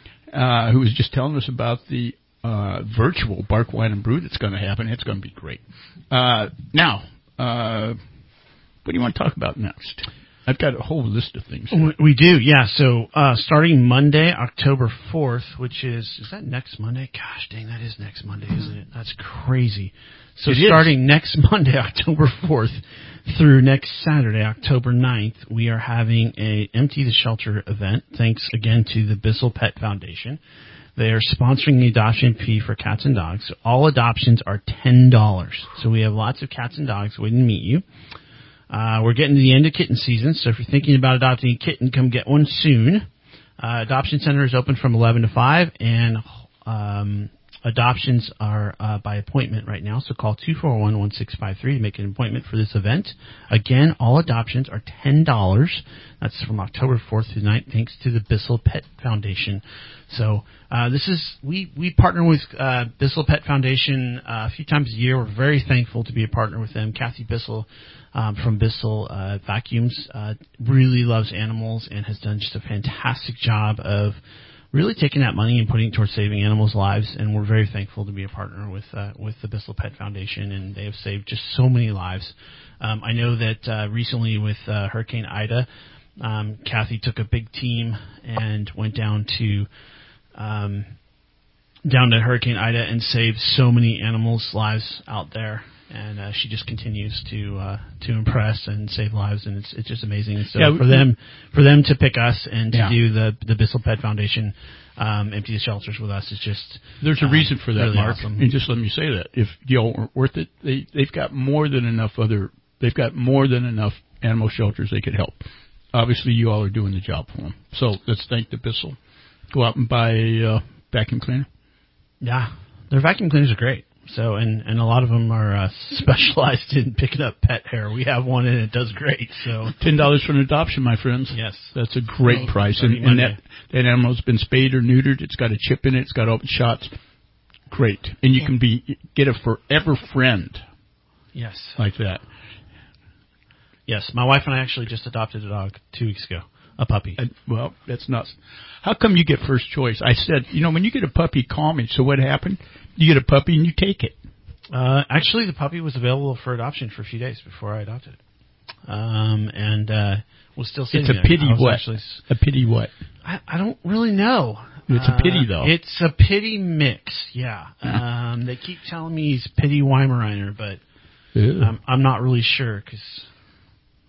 uh, who was just telling us about the Uh, virtual Bark Wine and Brew that's going to happen. It's going to be great. Uh, now, uh, what do you want to talk about next? I've got a whole list of things here. We do, yeah. So uh, starting Monday, October fourth, which is, is that next Monday? Gosh, dang, that is next Monday, isn't it? That's crazy. So it starting is. next Monday, October fourth, through next Saturday, October ninth, we are having a Empty the Shelter event, thanks again to the Bissell Pet Foundation. They are sponsoring the adoption fee for cats and dogs. So all adoptions are ten dollars. So we have lots of cats and dogs waiting to meet you. Uh, we're getting to the end of kitten season, so if you're thinking about adopting a kitten, come get one soon. Uh, Adoption Center is open from eleven to five, and um, adoptions are uh, by appointment right now. So call two four one, one six five three to make an appointment for this event. Again, all adoptions are ten dollars. That's from October fourth to ninth, thanks to the Bissell Pet Foundation. So uh, this is we we partner with uh, Bissell Pet Foundation uh, a few times a year. We're very thankful to be a partner with them. Kathy Bissell um, from Bissell uh, Vacuums uh, really loves animals and has done just a fantastic job of really taking that money and putting it towards saving animals' lives. And we're very thankful to be a partner with uh, with the Bissell Pet Foundation, and they have saved just so many lives. Um, I know that uh, recently with uh, Hurricane Ida, um, Kathy took a big team and went down to Um, down to Hurricane Ida and saved so many animals' lives out there, and uh, she just continues to uh, to impress and save lives, and it's it's just amazing. So yeah, for them for them to pick us and to yeah. do the the Bissell Pet Foundation um, Empty the Shelters with us is just there's a um, reason for that, really Mark. Awesome. And just let me say that if y'all weren't worth it, they they've got more than enough other they've got more than enough animal shelters they could help. Obviously, you all are doing the job for them. So let's thank the Bissell. Go out and buy a uh, vacuum cleaner. Yeah, their vacuum cleaners are great. So, and, and a lot of them are uh, specialized in picking up pet hair. We have one, and it does great. So, ten dollars for an adoption, my friends. Yes, that's a great oh, price. And, and that that animal's been spayed or neutered. It's got a chip in it. It's got open shots. Great, and you can be get a forever friend. Yes, like that. Yes, my wife and I actually just adopted a dog two weeks ago. A puppy. Uh, well, that's nuts. How come you get first choice? I said, you know, when you get a puppy, call me. So what happened? You get a puppy and you take it. Uh, actually, the puppy was available for adoption for a few days before I adopted it. Um, and uh, was still sitting there. It's a pity there. what? Actually, a pity what? I, I don't really know. It's a pity, though. Uh, it's a pity mix, yeah. um, they keep telling me he's pity Weimaraner, but I'm, I'm not really sure because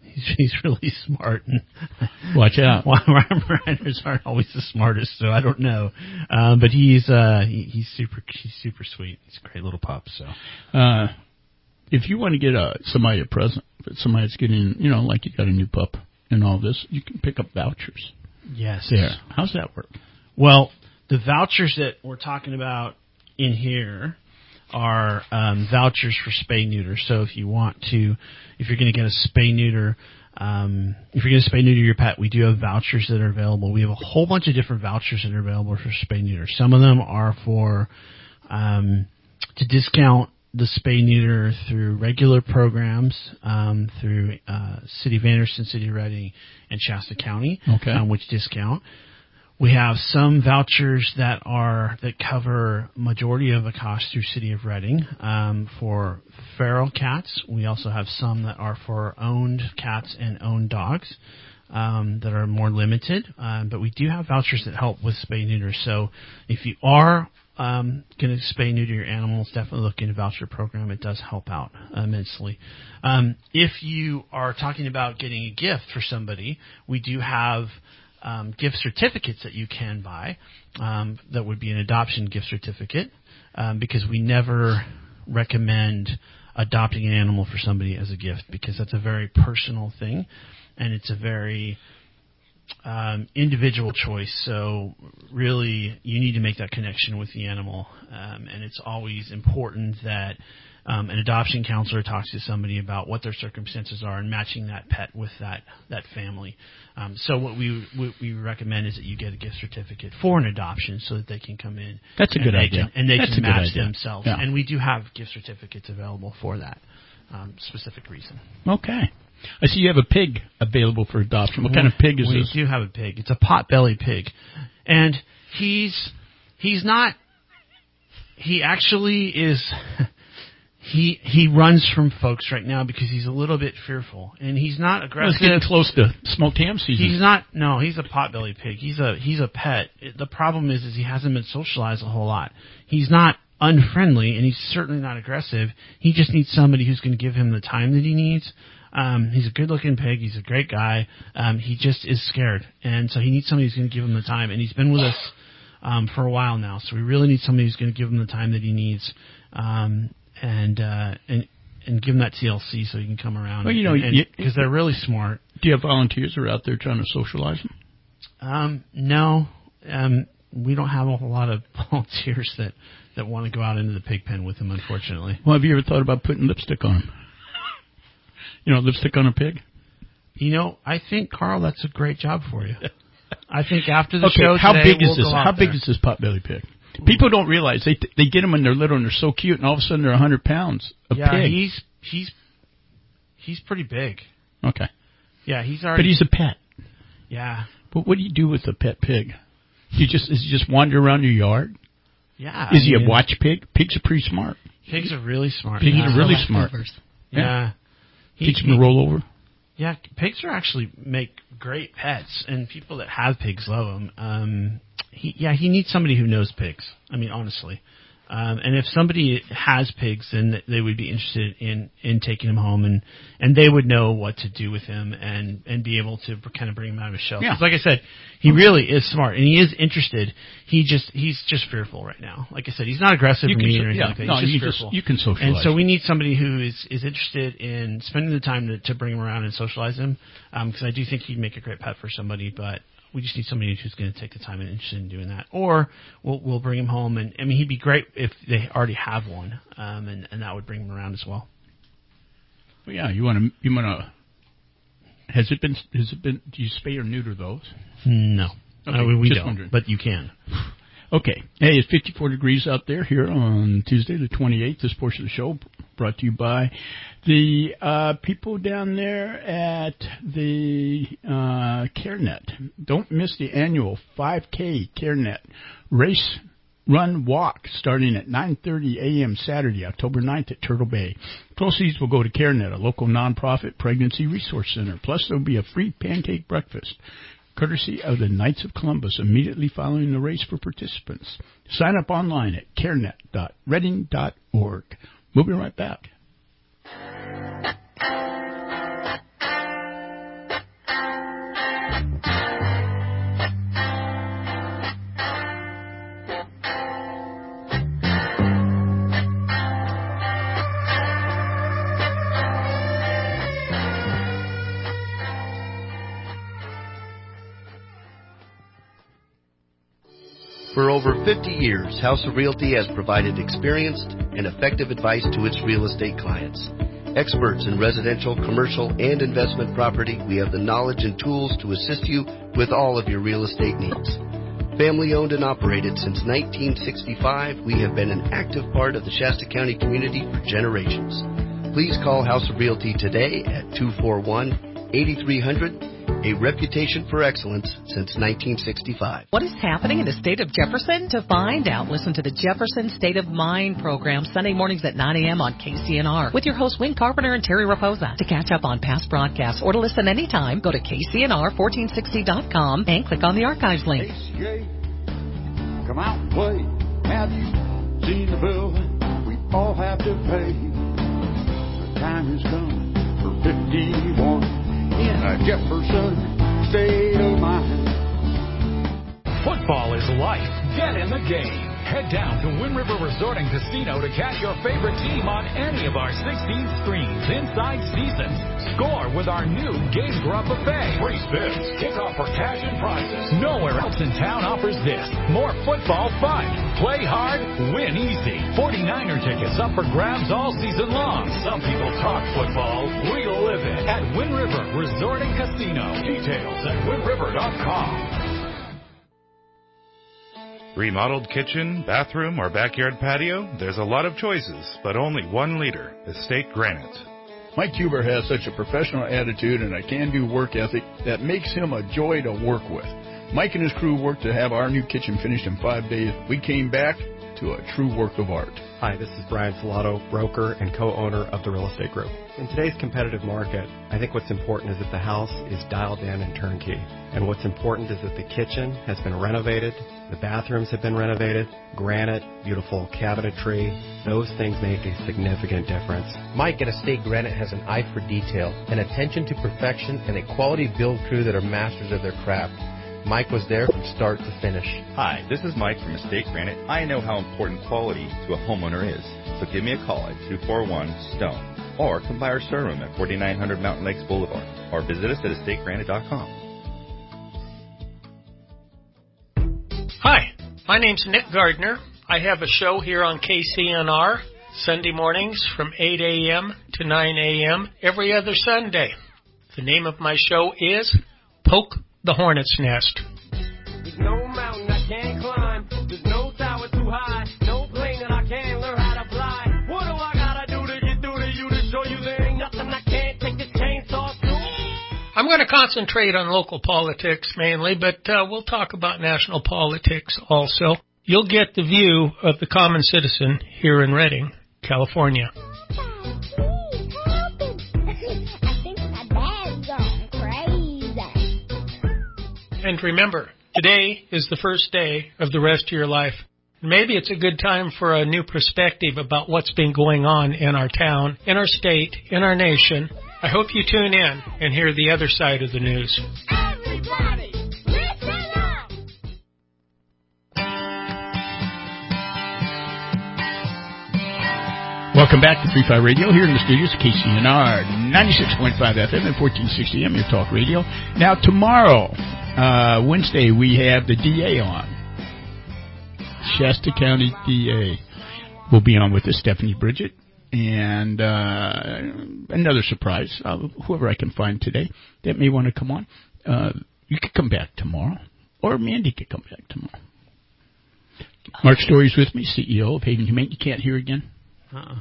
He's, he's really smart. And Watch out. Riders aren't always the smartest, so I don't know. Um, but he's uh, he, he's super he's super sweet. He's a great little pup. So, uh, if you want to get a somebody a present, if somebody's getting, you know, like you got a new pup and all this, you can pick up vouchers. Yes. There. How's that work? Well, the vouchers that we're talking about in here are um, vouchers for spay neuter. So if you want to, if you're going to get a spay neuter, um, if you're going to spay neuter your pet, we do have vouchers that are available. We have a whole bunch of different vouchers that are available for spay neuter. Some of them are for um, to discount the spay neuter through regular programs, um, through uh, City of Anderson, City of Reading, and Shasta County, okay. um, which discount. We have some vouchers that are that cover majority of the cost through City of Reading um, for feral cats. We also have some that are for owned cats and owned dogs um, that are more limited. Um, but we do have vouchers that help with spay neuter. So if you are um, going to spay neuter your animals, definitely look into the voucher program. It does help out immensely. Um, if you are talking about getting a gift for somebody, we do have Um, gift certificates that you can buy. Um, that would be an adoption gift certificate um, because we never recommend adopting an animal for somebody as a gift because that's a very personal thing and it's a very um, individual choice. So really you need to make that connection with the animal um, and it's always important that Um, an adoption counselor talks to somebody about what their circumstances are and matching that pet with that that family. Um, so what we what we recommend is that you get a gift certificate for an adoption so that they can come in. That's a good they idea. Can, and they That's can a good match idea. themselves. Yeah. And we do have gift certificates available for that um, specific reason. Okay. I see you have a pig available for adoption. What kind of pig is we this? We do have a pig. It's a pot-bellied pig, and he's he's not. He actually is. He he runs from folks right now because he's a little bit fearful, and he's not aggressive. Well, it's getting close to smoked ham season. He's not. No, he's a pot-bellied pig. He's a he's a pet. It, the problem is, is he hasn't been socialized a whole lot. He's not unfriendly, and he's certainly not aggressive. He just needs somebody who's going to give him the time that he needs. Um, he's a good-looking pig. He's a great guy. Um, he just is scared, and so he needs somebody who's going to give him the time. And he's been with us um, for a while now, so we really need somebody who's going to give him the time that he needs. Um, And, uh, and and give them that T L C so you can come around. Well, you know, because they're really smart. Do you have volunteers who are out there trying to socialize them? Um, no, um, we don't have a whole lot of volunteers that, that want to go out into the pig pen with them, unfortunately. Well, have you ever thought about putting lipstick on them? You know, lipstick on a pig? You know, I think, Carl, that's a great job for you. I think after the okay, show how today, big we'll is this? go How out big there. is this potbelly pig? People don't realize they they get them when they're little and they're so cute, and all of a sudden they're one hundred pounds. A yeah, pig. he's he's he's pretty big. Okay. Yeah, he's already. But he's a pet. Yeah. But what do you do with a pet pig? Do you just is he just wander around your yard? Yeah. Is I he mean, a watch pig? Pigs are pretty smart. Pigs are really smart. Pigs yeah. are really smart. Yeah. Yeah. He- Teach them to roll over. Yeah, pigs are actually make great pets, and people that have pigs love them. Um, he, yeah, he needs somebody who knows pigs. I mean, honestly. Um, and if somebody has pigs, then they would be interested in, in taking him home, and, and they would know what to do with him and, and be able to kind of bring him out of his shell. Yeah. 'Cause like I said, he really is smart, and he is interested. He just he's just fearful right now. Like I said, he's not aggressive You or can mean so- or anything yeah, like that. no, He's just you just- fearful. you can socialize And so him. we need somebody who is, is interested in spending the time to, to bring him around and socialize him, because I do think he'd make a great pet for somebody, but we just need somebody who's going to take the time and interested in doing that. Or we'll we'll bring him home, and I mean he'd be great if they already have one, um, and and that would bring him around as well. Well, yeah, you want to you want to. Has it been? Has it been? Do you spay or neuter those? No, Okay, uh, we, we just don't, wondering. but you can. Okay. Hey, it's fifty-four degrees out there here on Tuesday the twenty-eighth. This portion of the show brought to you by the uh, people down there at the uh, CareNet. Don't miss the annual five K CareNet race, run, walk starting at nine thirty a.m. Saturday, October ninth at Turtle Bay. Proceeds will go to CareNet, a local nonprofit pregnancy resource center. Plus, there will be a free pancake breakfast, courtesy of the Knights of Columbus, immediately following the race for participants. Sign up online at carenet dot reading dot org. Moving right back. For over fifty years, House of Realty has provided experienced and effective advice to its real estate clients. Experts in residential, commercial, and investment property, we have the knowledge and tools to assist you with all of your real estate needs. Family owned and operated since nineteen sixty-five, we have been an active part of the Shasta County community for generations. Please call House of Realty today at two four one, eight three zero zero, a reputation for excellence since nineteen sixty-five. What is happening in the state of Jefferson? To find out, listen to the Jefferson State of Mind program Sunday mornings at nine a.m. on K C N R with your hosts Wayne Carpenter and Terry Raposa. To catch up on past broadcasts or to listen anytime, go to K C N R fourteen sixty dot com and click on the archives link. A C A, come out and play. Have you seen the bill we all have to pay? The time has come for fifty-one in a Jefferson State of Mind. Football is life. Get in the game. Head down to Wind River Resort and Casino to catch your favorite team on any of our sixteen screens inside seasons. Score with our new Game Grub Buffet. Free spins, kickoff for cash and prizes. Nowhere else in town offers this. More football fun. Play hard, win easy. forty-niner tickets up for grabs all season long. Some people talk football. We live it at Wind River Resort and Casino. Details at wind river dot com. Remodeled kitchen, bathroom, or backyard patio? There's a lot of choices, but only one leader, Estate Granite. Mike Huber has such a professional attitude and a can-do work ethic that makes him a joy to work with. Mike and his crew worked to have our new kitchen finished in five days. We came back to a true work of art. Hi, this is Brian Filato, broker and co-owner of the Real Estate Group. In today's competitive market, I think what's important is that the house is dialed in and turnkey. And what's important is that the kitchen has been renovated, the bathrooms have been renovated, granite, beautiful cabinetry. Those things make a significant difference. Mike at Estate Granite has an eye for detail, an attention to perfection, and a quality build crew that are masters of their craft. Mike was there from start to finish. Hi, this is Mike from Estate Granite. I know how important quality to a homeowner is. So give me a call at two four one, STONE or come by our showroom at forty-nine hundred Mountain Lakes Boulevard or visit us at estate granite dot com. Hi, my name's Nick Gardner. I have a show here on K C N R Sunday mornings from eight a.m. to nine a.m. every other Sunday. The name of my show is Poke the Hornet's Nest. There's no mountain I can't climb. There's no tower too high. No plane that I can't learn how to fly. What do I gotta do to get through to you to show you there ain't nothing I can't take this chainsaw through? I'm going to concentrate on local politics mainly, but uh, we'll talk about national politics also. You'll get the view of the common citizen here in Redding, California. And remember, today is the first day of the rest of your life. Maybe it's a good time for a new perspective about what's been going on in our town, in our state, in our nation. I hope you tune in and hear the other side of the news. Everybody, listen up! Welcome back to three five Radio here in the studios, K C N R ninety-six point five F M and fourteen sixty A M, your talk radio. Now, tomorrow, uh, Wednesday, we have the D A on. Shasta County D A will be on with us, Stephanie Bridget. And uh, another surprise, uh, whoever I can find today that may want to come on. Uh, you could come back tomorrow, or Mandy could come back tomorrow. Mark Story's with me, C E O of Haven Humane. You can't hear again? Uh-uh.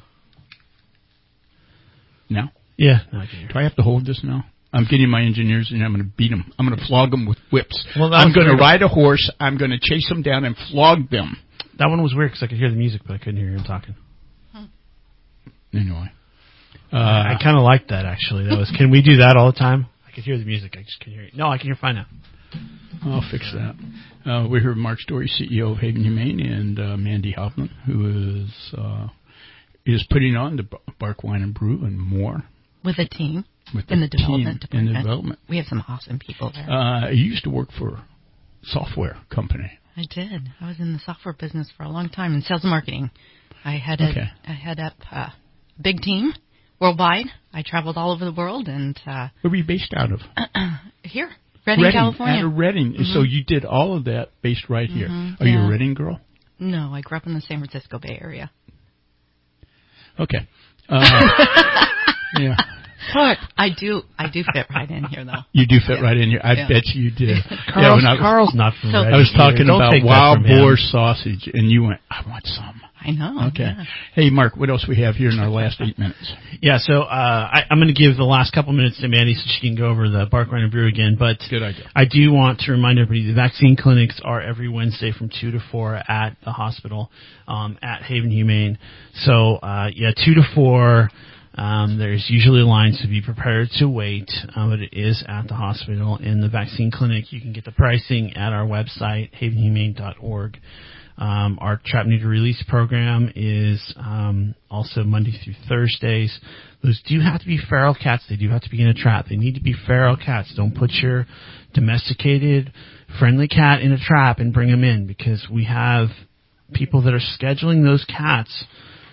No? Yeah. No, I can hear. Do I have to hold this now? I'm getting my engineers, and I'm going to beat them. I'm going to flog them with whips. Well, I'm going to ride a horse. I'm going to chase them down and flog them. That one was weird because I could hear the music, but I couldn't hear him talking. Anyway. Uh, I kind of liked that, actually. That was. Can we do that all the time? I could hear the music. I just couldn't hear it. No, I can hear fine now. I'll fix that. Uh, we're here with Mark Story, C E O of Haven Humane, and uh, Mandy Hovland, who is uh, is putting on the Bark Wine and Brew and more. With a team. With in the, the development team department. In the development. We have some awesome people there. Uh, you used to work for a software company. I did. I was in the software business for a long time in sales and marketing. I had a, okay. I had up a big team worldwide. I traveled all over the world. and uh, Where were you based out of? Here. Redding, Redding, California. Out of Redding. Mm-hmm. So you did all of that based right here. Mm-hmm. Are yeah. you a Redding girl? No, I grew up in the San Francisco Bay Area. Okay. Uh, yeah. But I do, I do fit right in here, though. You do fit yeah. right in here. I yeah. bet you did. Carl's, yeah, I was, Carl's not from so, Redding. I was talking Don't about take wild boar him. sausage, and you went, I want some. I know. Okay. Yeah. Hey, Mark, what else we have here in our last eight minutes? Yeah, so uh, I, I'm going to give the last couple minutes to Mandy so she can go over the Bark Wine and Brew again. But Good idea. I do want to remind everybody the vaccine clinics are every Wednesday from two to four at the hospital um, at Haven Humane. So, uh, yeah, two to four. Um, there's usually lines to be prepared to wait, uh, but it is at the hospital. In the vaccine clinic, you can get the pricing at our website, haven humane dot org. Um, our trap neuter release program is um, also Monday through Thursdays. Those do have to be feral cats. They do have to be in a trap. They need to be feral cats. Don't put your domesticated, friendly cat in a trap and bring them in, because we have people that are scheduling those cats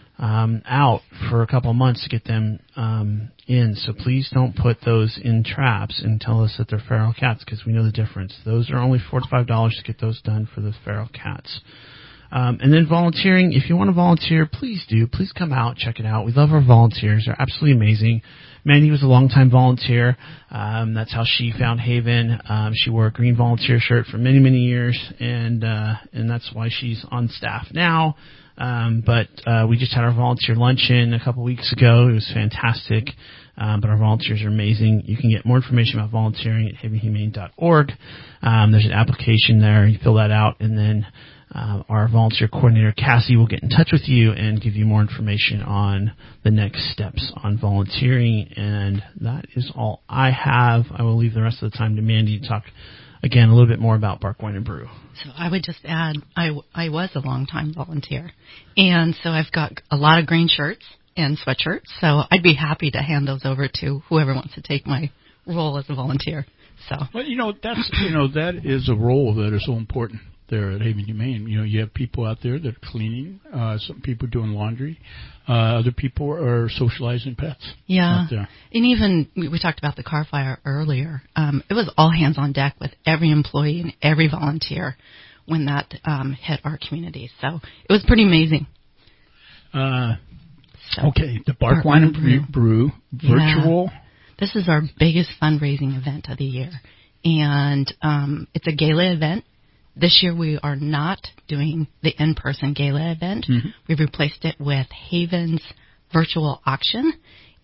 um, out for a couple of months to get them um, in. So please don't put those in traps and tell us that they're feral cats, because we know the difference. Those are only forty-five dollars to get those done for the feral cats. Um, and then volunteering, if you want to volunteer, please do. Please come out, check it out. We love our volunteers. They're absolutely amazing. Mandy was a longtime volunteer. Um, that's how she found Haven. Um, she wore a green volunteer shirt for many, many years, and uh, and that's why she's on staff now. Um, but uh, we just had our volunteer luncheon a couple weeks ago. It was fantastic. Um, but our volunteers are amazing. You can get more information about volunteering at haven humane dot org. Um, there's an application there. You fill that out, and then uh, our volunteer coordinator, Cassie, will get in touch with you and give you more information on the next steps on volunteering. And that is all I have. I will leave the rest of the time to Mandy to talk again a little bit more about Bark Wine and Brew. So I would just add, I, I was a long-time volunteer, and so I've got a lot of green shirts and sweatshirts, so I'd be happy to hand those over to whoever wants to take my role as a volunteer. So, well, you know, that's you know that is a role that is so important there at Haven Humane. You know, you have people out there that are cleaning, uh, some people doing laundry, uh, other people are socializing pets. Yeah, out there. And even we talked about the car fire earlier. Um, it was all hands on deck with every employee and every volunteer when that um, hit our community. So it was pretty amazing. Uh, so, okay, the Bark, Bark Wine and Brew, brew virtual. Yeah. This is our biggest fundraising event of the year, and um, it's a gala event. This year we are not doing the in-person gala event. Mm-hmm. We've replaced it with Haven's virtual auction,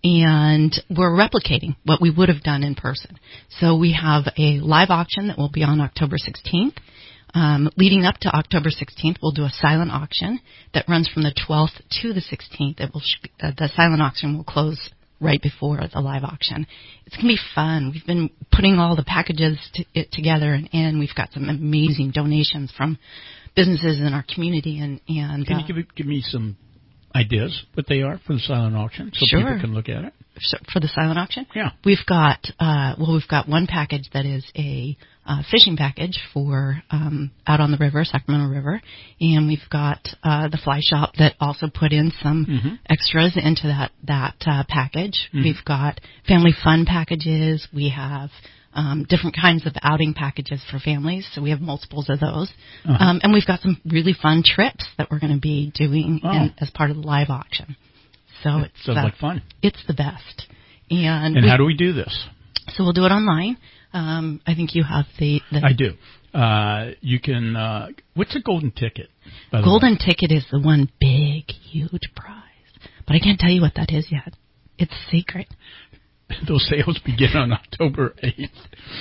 and we're replicating what we would have done in person. So we have a live auction that will be on October sixteenth. Um, leading up to October sixteenth, we'll do a silent auction that runs from the twelfth to the sixteenth. It will sh- uh, the silent auction will close right before the live auction. It's going to be fun. We've been putting all the packages to, it together, and, and we've got some amazing donations from businesses in our community. And, and Can uh, you give, it, give me some ideas what they are for the silent auction so sure. people can look at it? So for the silent auction? Yeah. We've got, uh, well, we've got one package that is a uh, fishing package for um, out on the river, Sacramento River, and we've got uh, the fly shop that also put in some mm-hmm. extras into that, that uh, package. Mm-hmm. We've got family fun packages. We have um, different kinds of outing packages for families, so we have multiples of those. Uh-huh. Um, and we've got some really fun trips that we're going to be doing oh. in, as part of the live auction. So that it's sounds uh, like fun. It's the best. And, and we, how do we do this? So we'll do it online. Um, I think you have the. the I do. Uh, you can. Uh, what's a golden ticket? By the golden way? ticket is the one big, huge prize, but I can't tell you what that is yet. It's secret. Those sales begin on October eighth.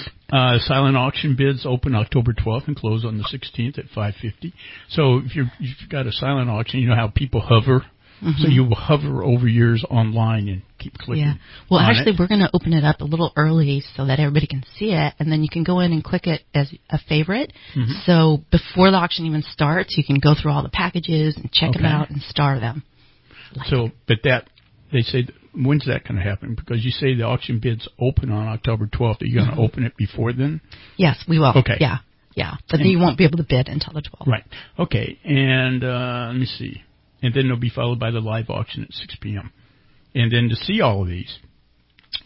Uh, silent auction bids open October twelfth and close on the sixteenth at five fifty. So if, you're, if you've got a silent auction, you know how people hover. Mm-hmm. So you will hover over yours online and keep clicking. Yeah. Well, on actually, it. we're going to open it up a little early so that everybody can see it, and then you can go in and click it as a favorite. Mm-hmm. So before the auction even starts, you can go through all the packages and check okay. them out and star them. Like so, but that they say, when's that going to happen? Because you say the auction bids open on October twelfth. Are you going to mm-hmm. open it before then? Yes, we will. Okay. Yeah, yeah. But and, you won't be able to bid until the twelfth. Right. Okay. And uh, let me see. And then it'll be followed by the live auction at six p.m. And then to see all of these,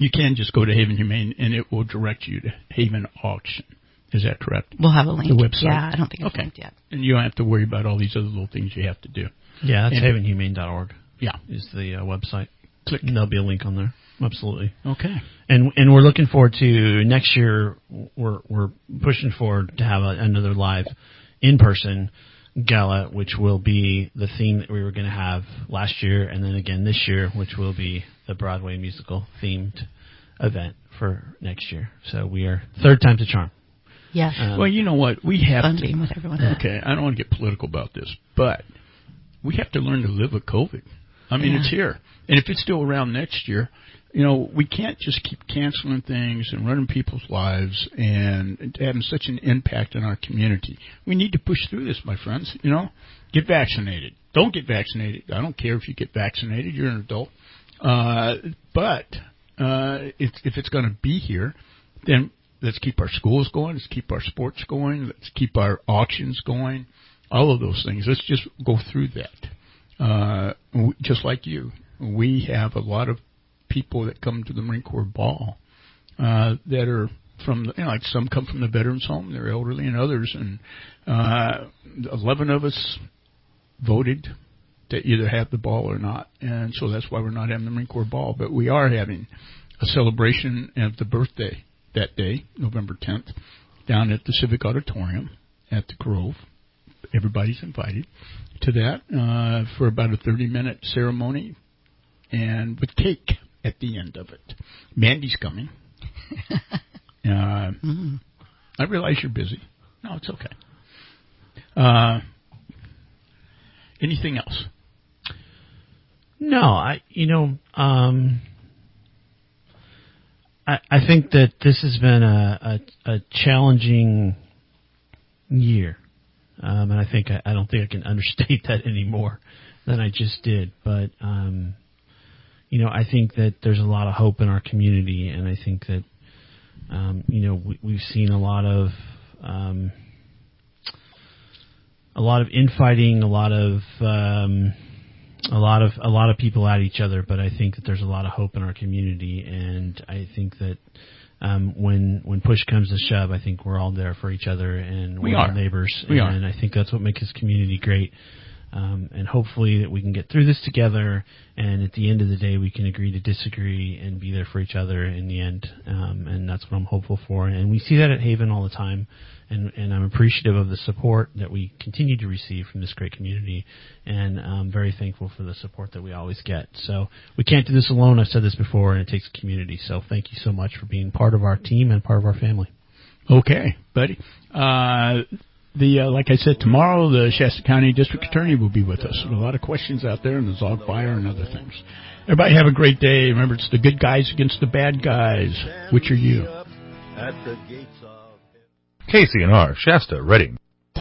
you can just go to Haven Humane, and it will direct you to Haven Auction. Is that correct? We'll have a link. The website. Yeah, I don't think it's okay. linked yet. And you don't have to worry about all these other little things you have to do. Yeah, that's and, haven humane dot org. Yeah. Is the uh, website. Click. And there'll be a link on there. Absolutely. Okay. And and we're looking forward to next year. We're we're pushing forward to have a, another live in-person gala, which will be the theme that we were going to have last year, and then again this year, which will be the Broadway musical themed event for next year. So we are third time's a charm. Yes. Um, well, you know what? We have fun to. being with everyone. Okay, I don't want to get political about this, but we have to learn to live with COVID. I mean, yeah. it's here. And if it's still around next year, you know, we can't just keep canceling things and running people's lives and having such an impact on our community. We need to push through this, my friends. You know, get vaccinated. Don't get vaccinated. I don't care if you get vaccinated. You're an adult. Uh, but uh, if, if it's going to be here, then let's keep our schools going. Let's keep our sports going. Let's keep our auctions going. All of those things. Let's just go through that. Uh, we, just like you, we have a lot of people that come to the Marine Corps Ball uh, that are from, the, you know, like some come from the veterans home. They're elderly, and others. And uh, eleven of us voted to either have the ball or not, and so that's why we're not having the Marine Corps Ball. But we are having a celebration of the birthday that day, November tenth, down at the Civic Auditorium at the Grove. Everybody's invited to that uh, for about a thirty-minute ceremony, and with cake at the end of it. Mandy's coming. uh, mm-hmm. I realize you're busy. No, it's okay. Uh, anything else? No, I. You know, um, I, I think that this has been a, a, a challenging year. Um, and I think I, I don't think I can understate that any more than I just did. But um, you know, I think that there's a lot of hope in our community, and I think that um, you know we, we've seen a lot of um, a lot of infighting, a lot of um, a lot of a lot of people at each other. But I think that there's a lot of hope in our community, and I think that. Um, when when push comes to shove, I think we're all there for each other, and we we're are all neighbors. We and are. I think that's what makes this community great. Um, and hopefully that we can get through this together, and at the end of the day, we can agree to disagree and be there for each other in the end. Um, and that's what I'm hopeful for. And we see that at Haven all the time. And, and I'm appreciative of the support that we continue to receive from this great community, and I'm very thankful for the support that we always get. So we can't do this alone. I've said this before, and it takes a community. So thank you so much for being part of our team and part of our family. Okay, buddy. Uh, the uh, like I said, tomorrow the Shasta County District Attorney will be with us. There's a lot of questions out there, and the Zog Fire and other things. Everybody have a great day. Remember, it's the good guys against the bad guys. Which are you? K C N R, Shasta, Reading.